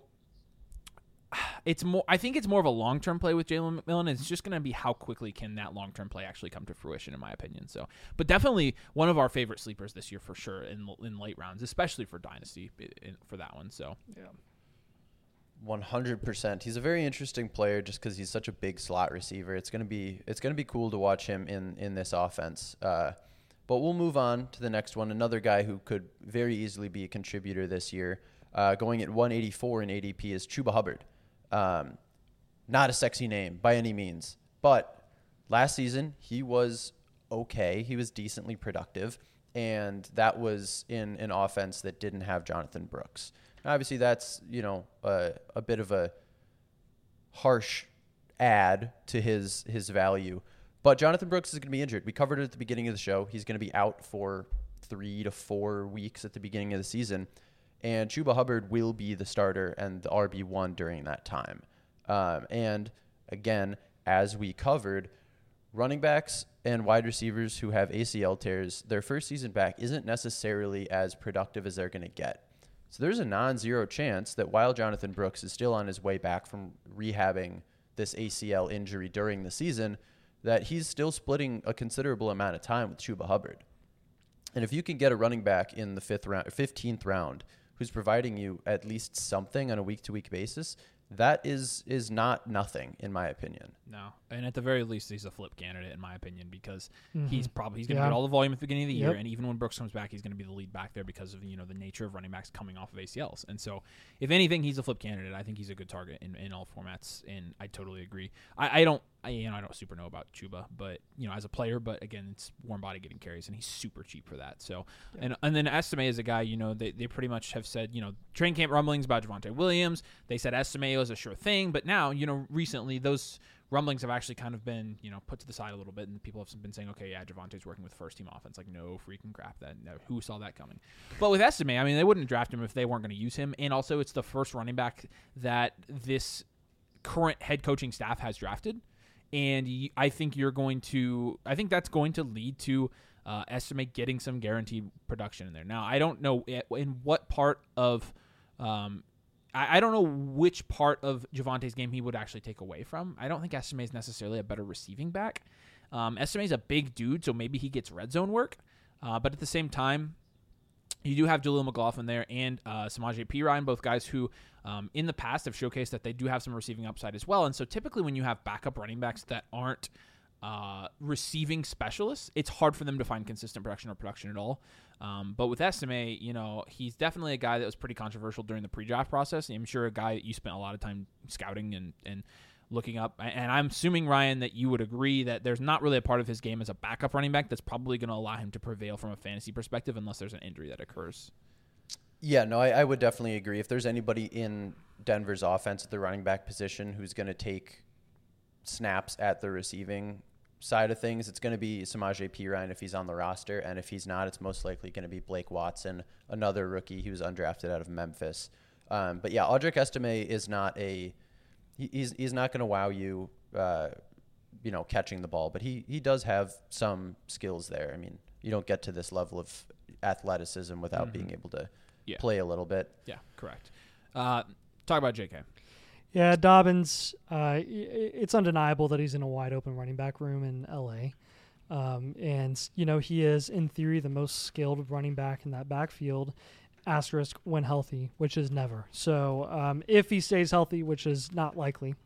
S1: I think it's more of a long-term play with Jalen McMillan. It's just going to be how quickly can that long-term play actually come to fruition, in my opinion. So, but definitely one of our favorite sleepers this year for sure in late rounds, especially for Dynasty for that one. So, yeah.
S3: 100%. He's a very interesting player just because he's such a big slot receiver. It's gonna be cool to watch him in this offense. But we'll move on to the next one. Another guy who could very easily be a contributor this year, going at 184 in ADP, is Chuba Hubbard. Not a sexy name by any means, but last season he was okay. He was decently productive, and that was in an offense that didn't have Jonathan Brooks. Obviously, that's a bit of a harsh add to his value. But Jonathan Brooks is going to be injured. We covered it at the beginning of the show. He's going to be out for 3 to 4 weeks at the beginning of the season. And Chuba Hubbard will be the starter and the RB1 during that time. And again, as we covered, running backs and wide receivers who have ACL tears, their first season back isn't necessarily as productive as they're going to get. So there's a non-zero chance that while Jonathan Brooks is still on his way back from rehabbing this ACL injury during the season, that he's still splitting a considerable amount of time with Chuba Hubbard. And if you can get a running back in the 15th round who's providing you at least something on a week-to-week basis, that is not nothing in my opinion.
S1: No, and at the very least, he's a flip candidate in my opinion because
S2: Mhm.
S1: he's going to
S2: Yeah.
S1: get all the volume at the beginning of the year,
S2: Yep.
S1: and even when Brooks comes back, he's going to be the lead back there because of the nature of running backs coming off of ACLs. And so, if anything, he's a flip candidate. I think he's a good target in all formats, and I totally agree. I don't super know about Chuba, but as a player, but again, it's warm body getting carries, and he's super cheap for that. So, and then Estime is a guy. They pretty much have said training camp rumblings about Javonte Williams. They said Estime was a sure thing, but now recently those rumblings have actually kind of been, put to the side a little bit, and people have been saying, okay, yeah, Javonte's working with first-team offense. Like, no freaking crap. Who saw that coming? But with Estime, I mean, they wouldn't draft him if they weren't going to use him, and also it's the first running back that this current head coaching staff has drafted, and I think that's going to lead to Estime getting some guaranteed production in there. Now, I don't know in what part of I don't know which part of Javonte's game he would actually take away from. I don't think Estime is necessarily a better receiving back. Estime is a big dude, so maybe he gets red zone work. But at the same time, you do have Jaleel McLaughlin there and Samaje Perine, both guys who in the past have showcased that they do have some receiving upside as well. And so typically when you have backup running backs that aren't receiving specialists, it's hard for them to find consistent production or production at all. But with Estime, he's definitely a guy that was pretty controversial during the pre-draft process. I'm sure a guy that you spent a lot of time scouting and looking up. And I'm assuming, Ryan, that you would agree that there's not really a part of his game as a backup running back that's probably going to allow him to prevail from a fantasy perspective unless there's an injury that occurs.
S3: Yeah, no, I would definitely agree. If there's anybody in Denver's offense at the running back position who's going to take snaps at the receiving side of things, it's going to be Samaje Perine if he's on the roster, and if he's not, it's most likely going to be Blake Watson, another rookie who's undrafted out of Memphis. But yeah, Audric Estime is not he's not going to wow you, catching the ball, but he does have some skills there. I mean, you don't get to this level of athleticism without being able to play a little bit.
S1: Yeah, correct. Talk about JK.
S2: Yeah, Dobbins, it's undeniable that he's in a wide-open running back room in L.A. And he is, in theory, the most skilled running back in that backfield, asterisk, when healthy, which is never. So if he stays healthy, which is not likely,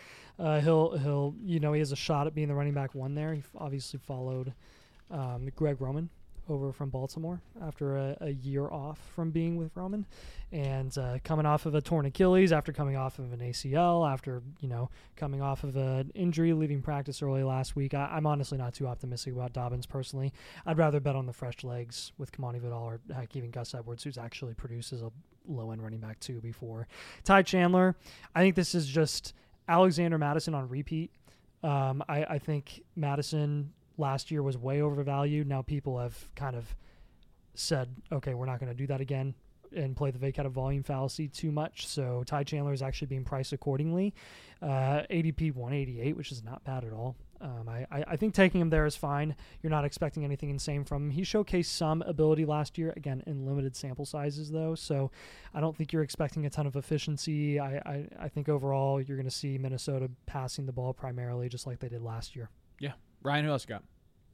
S2: he'll he has a shot at being the running back one there. He obviously followed Greg Roman over from Baltimore after a year off from being with Roman, and coming off of a torn Achilles, after coming off of an ACL, after coming off of an injury, leaving practice early last week. I'm honestly not too optimistic about Dobbins personally. I'd rather bet on the fresh legs with Kamani Vidal or heck, even Gus Edwards, who's actually produced as a low-end running back too before. Ty Chandler, I think this is just Alexander Madison on repeat. I think Madison last year was way overvalued. Now people have kind of said, okay, we're not going to do that again and play the vacated volume fallacy too much. So Ty Chandler is actually being priced accordingly. ADP 188, which is not bad at all. I think taking him there is fine. You're not expecting anything insane from him. He showcased some ability last year, again, in limited sample sizes, though. So I don't think you're expecting a ton of efficiency. I think overall you're going to see Minnesota passing the ball primarily just like they did last year.
S1: Yeah. Ryan, who else you got?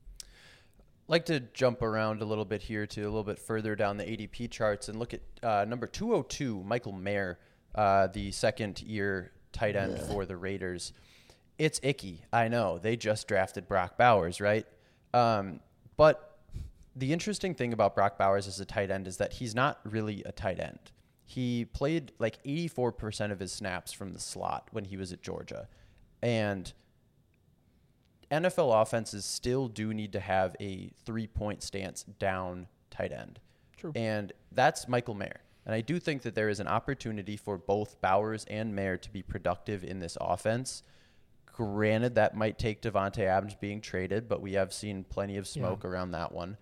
S3: Like to jump around a little bit here to a little bit further down the ADP charts and look at number 202, Michael Mayer, the second-year tight end for the Raiders. It's icky. I know. They just drafted Brock Bowers, right? But the interesting thing about Brock Bowers as a tight end is that he's not really a tight end. He played like 84% of his snaps from the slot when he was at Georgia. And NFL offenses still do need to have a 3-point stance down tight end.
S1: True.
S3: And that's Michael Mayer. And I do think that there is an opportunity for both Bowers and Mayer to be productive in this offense. Granted, that might take Devontae Adams being traded, but we have seen plenty of smoke around that one.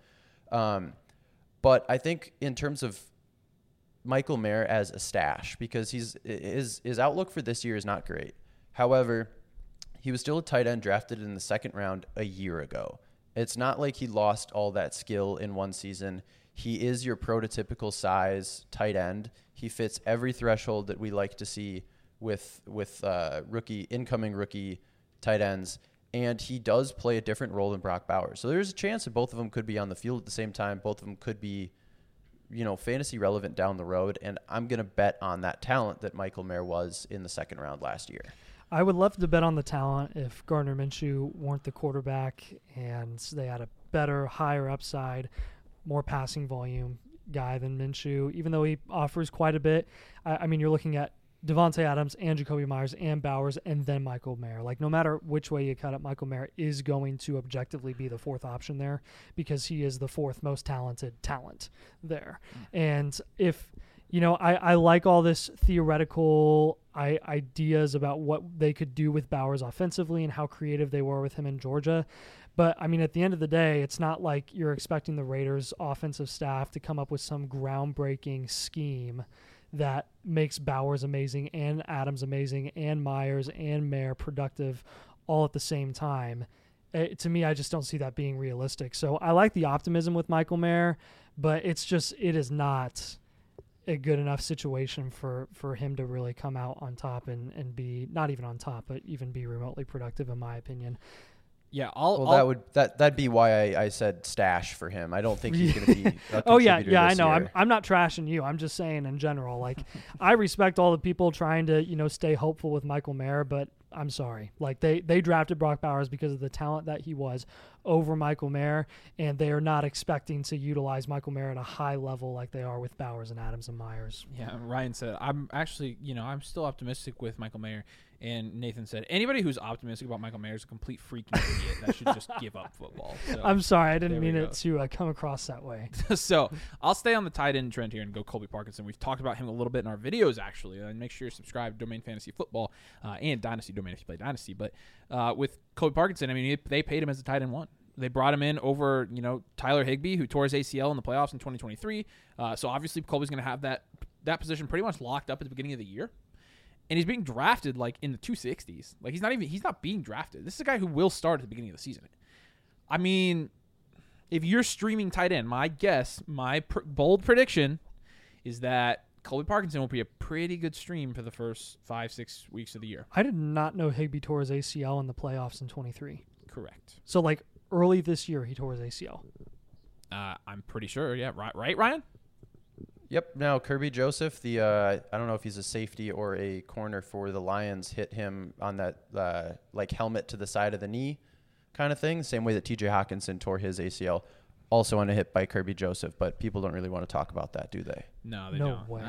S3: But I think in terms of Michael Mayer as a stash, because his outlook for this year is not great. However, he was still a tight end drafted in the second round a year ago. It's not like he lost all that skill in one season. He is your prototypical size tight end. He fits every threshold that we like to see with incoming rookie tight ends, and he does play a different role than Brock Bowers. So there's a chance that both of them could be on the field at the same time. Both of them could be fantasy relevant down the road, and I'm going to bet on that talent that Michael Mayer was in the second round last year.
S2: I would love to bet on the talent if Gardner Minshew weren't the quarterback and they had a better, higher upside, more passing volume guy than Minshew, even though he offers quite a bit. I mean, you're looking at Devontae Adams and Jacoby Myers and Bowers and then Michael Mayer. Like, no matter which way you cut it, Michael Mayer is going to objectively be the fourth option there because he is the fourth most talented talent there. And if, I like all this theoretical ideas about what they could do with Bowers offensively and how creative they were with him in Georgia. But, I mean, at the end of the day, it's not like you're expecting the Raiders offensive staff to come up with some groundbreaking scheme that makes Bowers amazing and Adams amazing and Myers and Mayer productive all at the same time. To me, I just don't see that being realistic. So I like the optimism with Michael Mayer, but it is not a good enough situation for him to really come out on top and be not even on top, but even be remotely productive, in my opinion.
S1: Yeah,
S3: that'd be why I said stash for him. I don't think he's going to be. A
S2: Oh yeah,
S3: contributor
S2: I
S3: this
S2: know.
S3: year.
S2: I'm not trashing you. I'm just saying in general. Like, I respect all the people trying to stay hopeful with Michael Mayer, but I'm sorry. Like, they drafted Brock Bowers because of the talent that he was over Michael Mayer, and they are not expecting to utilize Michael Mayer at a high level like they are with Bowers and Adams and Myers.
S1: Yeah, Ryan said, I'm actually, I'm still optimistic with Michael Mayer. And Nathan said, anybody who's optimistic about Michael Mayer is a complete freaking idiot that should just give up football. So,
S2: I'm sorry. I didn't mean
S1: go.
S2: it to come across that way.
S1: So I'll stay on the tight end trend here and go Colby Parkinson. We've talked about him a little bit in our videos, actually. And make sure you're subscribed to Domain Fantasy Football and Dynasty Domain if you play Dynasty. But with Colby Parkinson, I mean, they paid him as a tight end one. They brought him in over, Tyler Higbee, who tore his ACL in the playoffs in 2023. So obviously Colby's going to have that position pretty much locked up at the beginning of the year. And he's being drafted like in the 260s. Like, he's not being drafted. This is a guy who will start at the beginning of the season. I mean, if you're streaming tight end, my guess, bold prediction is that Colby Parkinson will be a pretty good stream for the first 5-6 weeks of the year.
S2: I did not know Higbee tore his ACL in the playoffs in 23.
S1: Correct.
S2: So, like, early this year, he tore his ACL.
S1: I'm pretty sure. Yeah. Right, Ryan?
S3: Yep. Now, Kirby Joseph, I don't know if he's a safety or a corner for the Lions, hit him on that helmet to the side of the knee kind of thing, same way that TJ Hawkinson tore his ACL. Also on a hit by Kirby Joseph, but people don't really want to talk about that, do they?
S1: No, they
S2: No
S1: don't.
S2: way.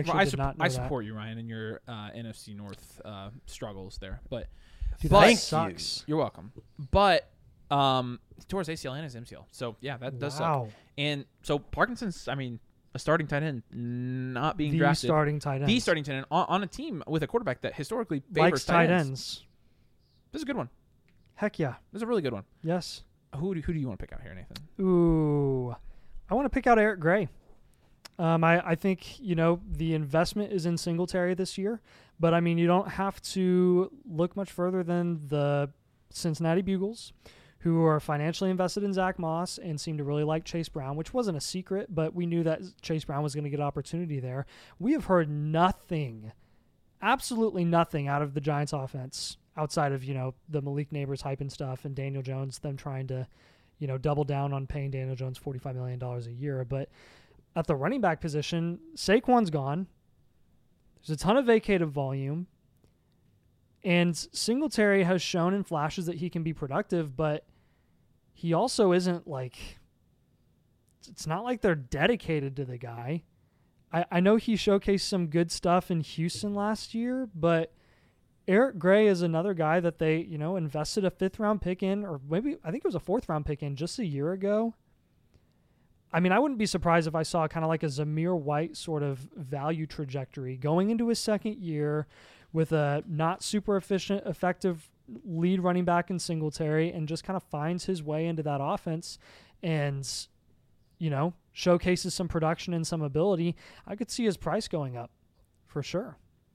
S1: I support you, Ryan, in your NFC North struggles there. But
S2: Dude,
S3: Thank
S2: that sucks.
S1: you're welcome. But he tore his ACL and his MCL. So, yeah, that does suck. And so Parkinson's, a starting tight end not being drafted.
S2: The starting tight end
S1: on a team with a quarterback that historically favors
S2: likes tight ends.
S1: This is a good one.
S2: Heck yeah.
S1: This is a really good one.
S2: Yes.
S1: Who do you want to pick out here, Nathan?
S2: Ooh. I want to pick out Eric Gray. I think, the investment is in Singletary this year, but you don't have to look much further than the Cincinnati Bugles, who are financially invested in Zach Moss and seem to really like Chase Brown, which wasn't a secret, but we knew that Chase Brown was going to get opportunity there. We have heard nothing, absolutely nothing out of the Giants offense outside of, the Malik Neighbors hype and stuff and Daniel Jones, them trying to, double down on paying Daniel Jones $45 million a year. But at the running back position, Saquon's gone. There's a ton of vacated volume. And Singletary has shown in flashes that he can be productive, but he also isn't it's not like they're dedicated to the guy. I know he showcased some good stuff in Houston last year, but Eric Gray is another guy that they, invested a 5th-round pick in, or maybe I think it was a 4th-round pick in just a year ago. I wouldn't be surprised if I saw kind of like a Zamir White sort of value trajectory going into his second year with a not super effective lead running back in Singletary, and just kind of finds his way into that offense and, showcases some production and some ability. I could see his price going up for sure.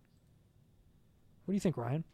S2: What do you think, Ryan?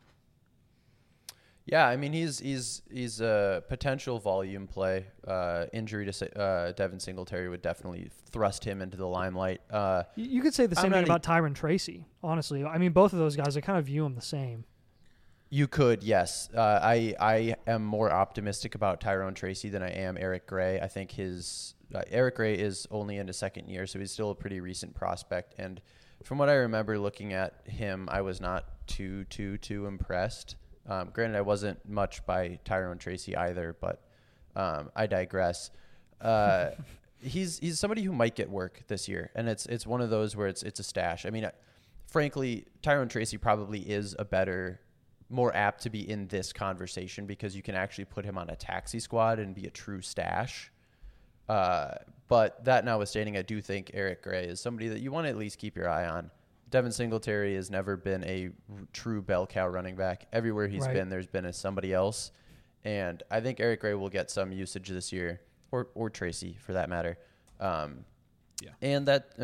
S3: Yeah, he's a potential volume play. Injury to Devin Singletary would definitely thrust him into the limelight.
S2: You could say the same thing about Tyron Tracy, honestly. Both of those guys, I kind of view them the same.
S3: You could, yes. I am more optimistic about Tyrone Tracy than I am Eric Gray. I think Eric Gray is only in his second year, so he's still a pretty recent prospect. And from what I remember looking at him, I was not too impressed. Granted, I wasn't much by Tyrone Tracy either, but I digress. He's somebody who might get work this year, and it's one of those where it's a stash. I mean, frankly, Tyrone Tracy probably is more apt to be in this conversation because you can actually put him on a taxi squad and be a true stash. But that notwithstanding, I do think Eric Gray is somebody that you want to at least keep your eye on. Devin Singletary has never been a true bell cow running back. Everywhere he's been, there's been somebody else. And I think Eric Gray will get some usage this year, or Tracy for that matter. And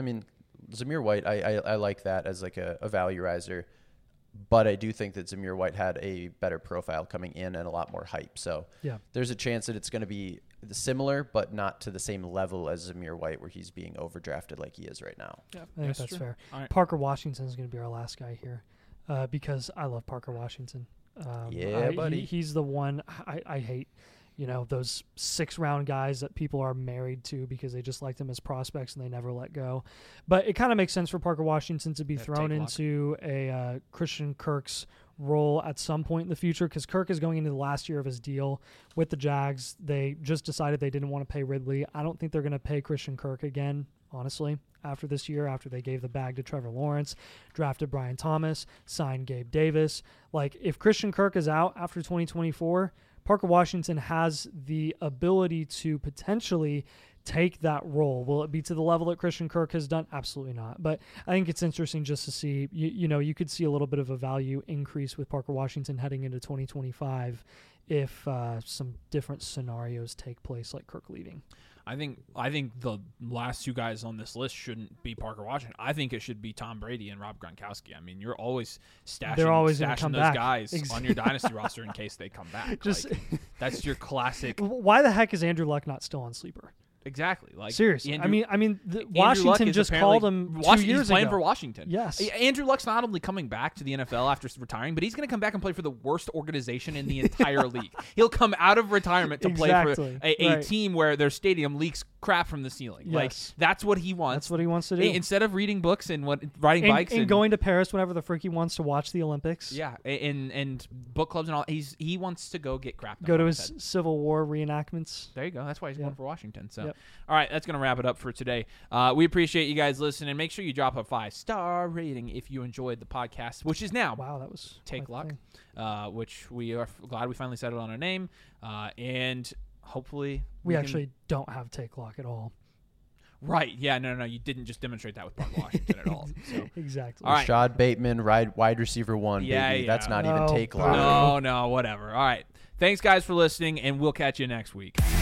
S3: Zamir White, I like that as like a value riser. But I do think that Zamir White had a better profile coming in and a lot more hype. So there's a chance that it's going to be similar, but not to the same level as Zamir White, where he's being overdrafted like he is right now.
S2: Yeah, I think that's fair.
S1: Right.
S2: Parker Washington is going to be our last guy here because I love Parker Washington.
S3: Buddy.
S2: He's the one I hate. Those 6-round guys that people are married to because they just like them as prospects and they never let go. But it kind of makes sense for Parker Washington to be thrown into a Christian Kirk's role at some point in the future because Kirk is going into the last year of his deal with the Jags. They just decided they didn't want to pay Ridley. I don't think they're going to pay Christian Kirk again, honestly, after this year, after they gave the bag to Trevor Lawrence, drafted Brian Thomas, signed Gabe Davis. Like, if Christian Kirk is out after 2024, Parker Washington has the ability to potentially take that role. Will it be to the level that Christian Kirk has done? Absolutely not. But I think it's interesting just to see, you could see a little bit of a value increase with Parker Washington heading into 2025 if some different scenarios take place, like Kirk leaving.
S1: I think the last two guys on this list shouldn't be Parker Washington. I think it should be Tom Brady and Rob Gronkowski. I mean, you're always stashing
S2: come
S1: those
S2: back.
S1: guys on your dynasty roster in case they come back.
S2: Just
S1: that's your classic.
S2: Why the heck is Andrew Luck not still on Sleeper?
S1: Exactly. Like
S2: seriously,
S1: Andrew
S2: Washington
S1: Luck
S2: just called him 2 years
S1: he's playing
S2: ago.
S1: for Washington.
S2: Yes.
S1: Andrew Luck's not only coming back to the NFL after retiring, but he's going to come back and play for the worst organization in the entire league. He'll come out of retirement to play for a team where their stadium leaks crap from the ceiling.
S2: Yes.
S1: Like, that's what he wants.
S2: That's what he wants to do.
S1: Instead of reading books and riding bikes
S2: and going to Paris whenever the frick he wants to watch the Olympics.
S1: Yeah, and book clubs and all. He wants to go get crap.
S2: Go to his Civil War reenactments.
S1: There you go. That's why he's going for Washington. So,
S2: Yep.
S1: All right, that's going to wrap it up for today. We appreciate you guys listening. Make sure you drop a 5-star rating if you enjoyed the podcast, which is now
S2: that was
S1: Take Luck, which we are glad we finally settled on a name, and hopefully
S2: we actually don't have Take Luck at all.
S1: Right? Yeah. No. You didn't just demonstrate that with Parker Washington at all. So.
S2: Exactly.
S1: All right.
S3: Rashad Bateman, wide receiver 1.
S1: Yeah,
S3: baby.
S1: yeah.
S3: That's not even Take Luck.
S1: No. Whatever. All right. Thanks, guys, for listening, and we'll catch you next week.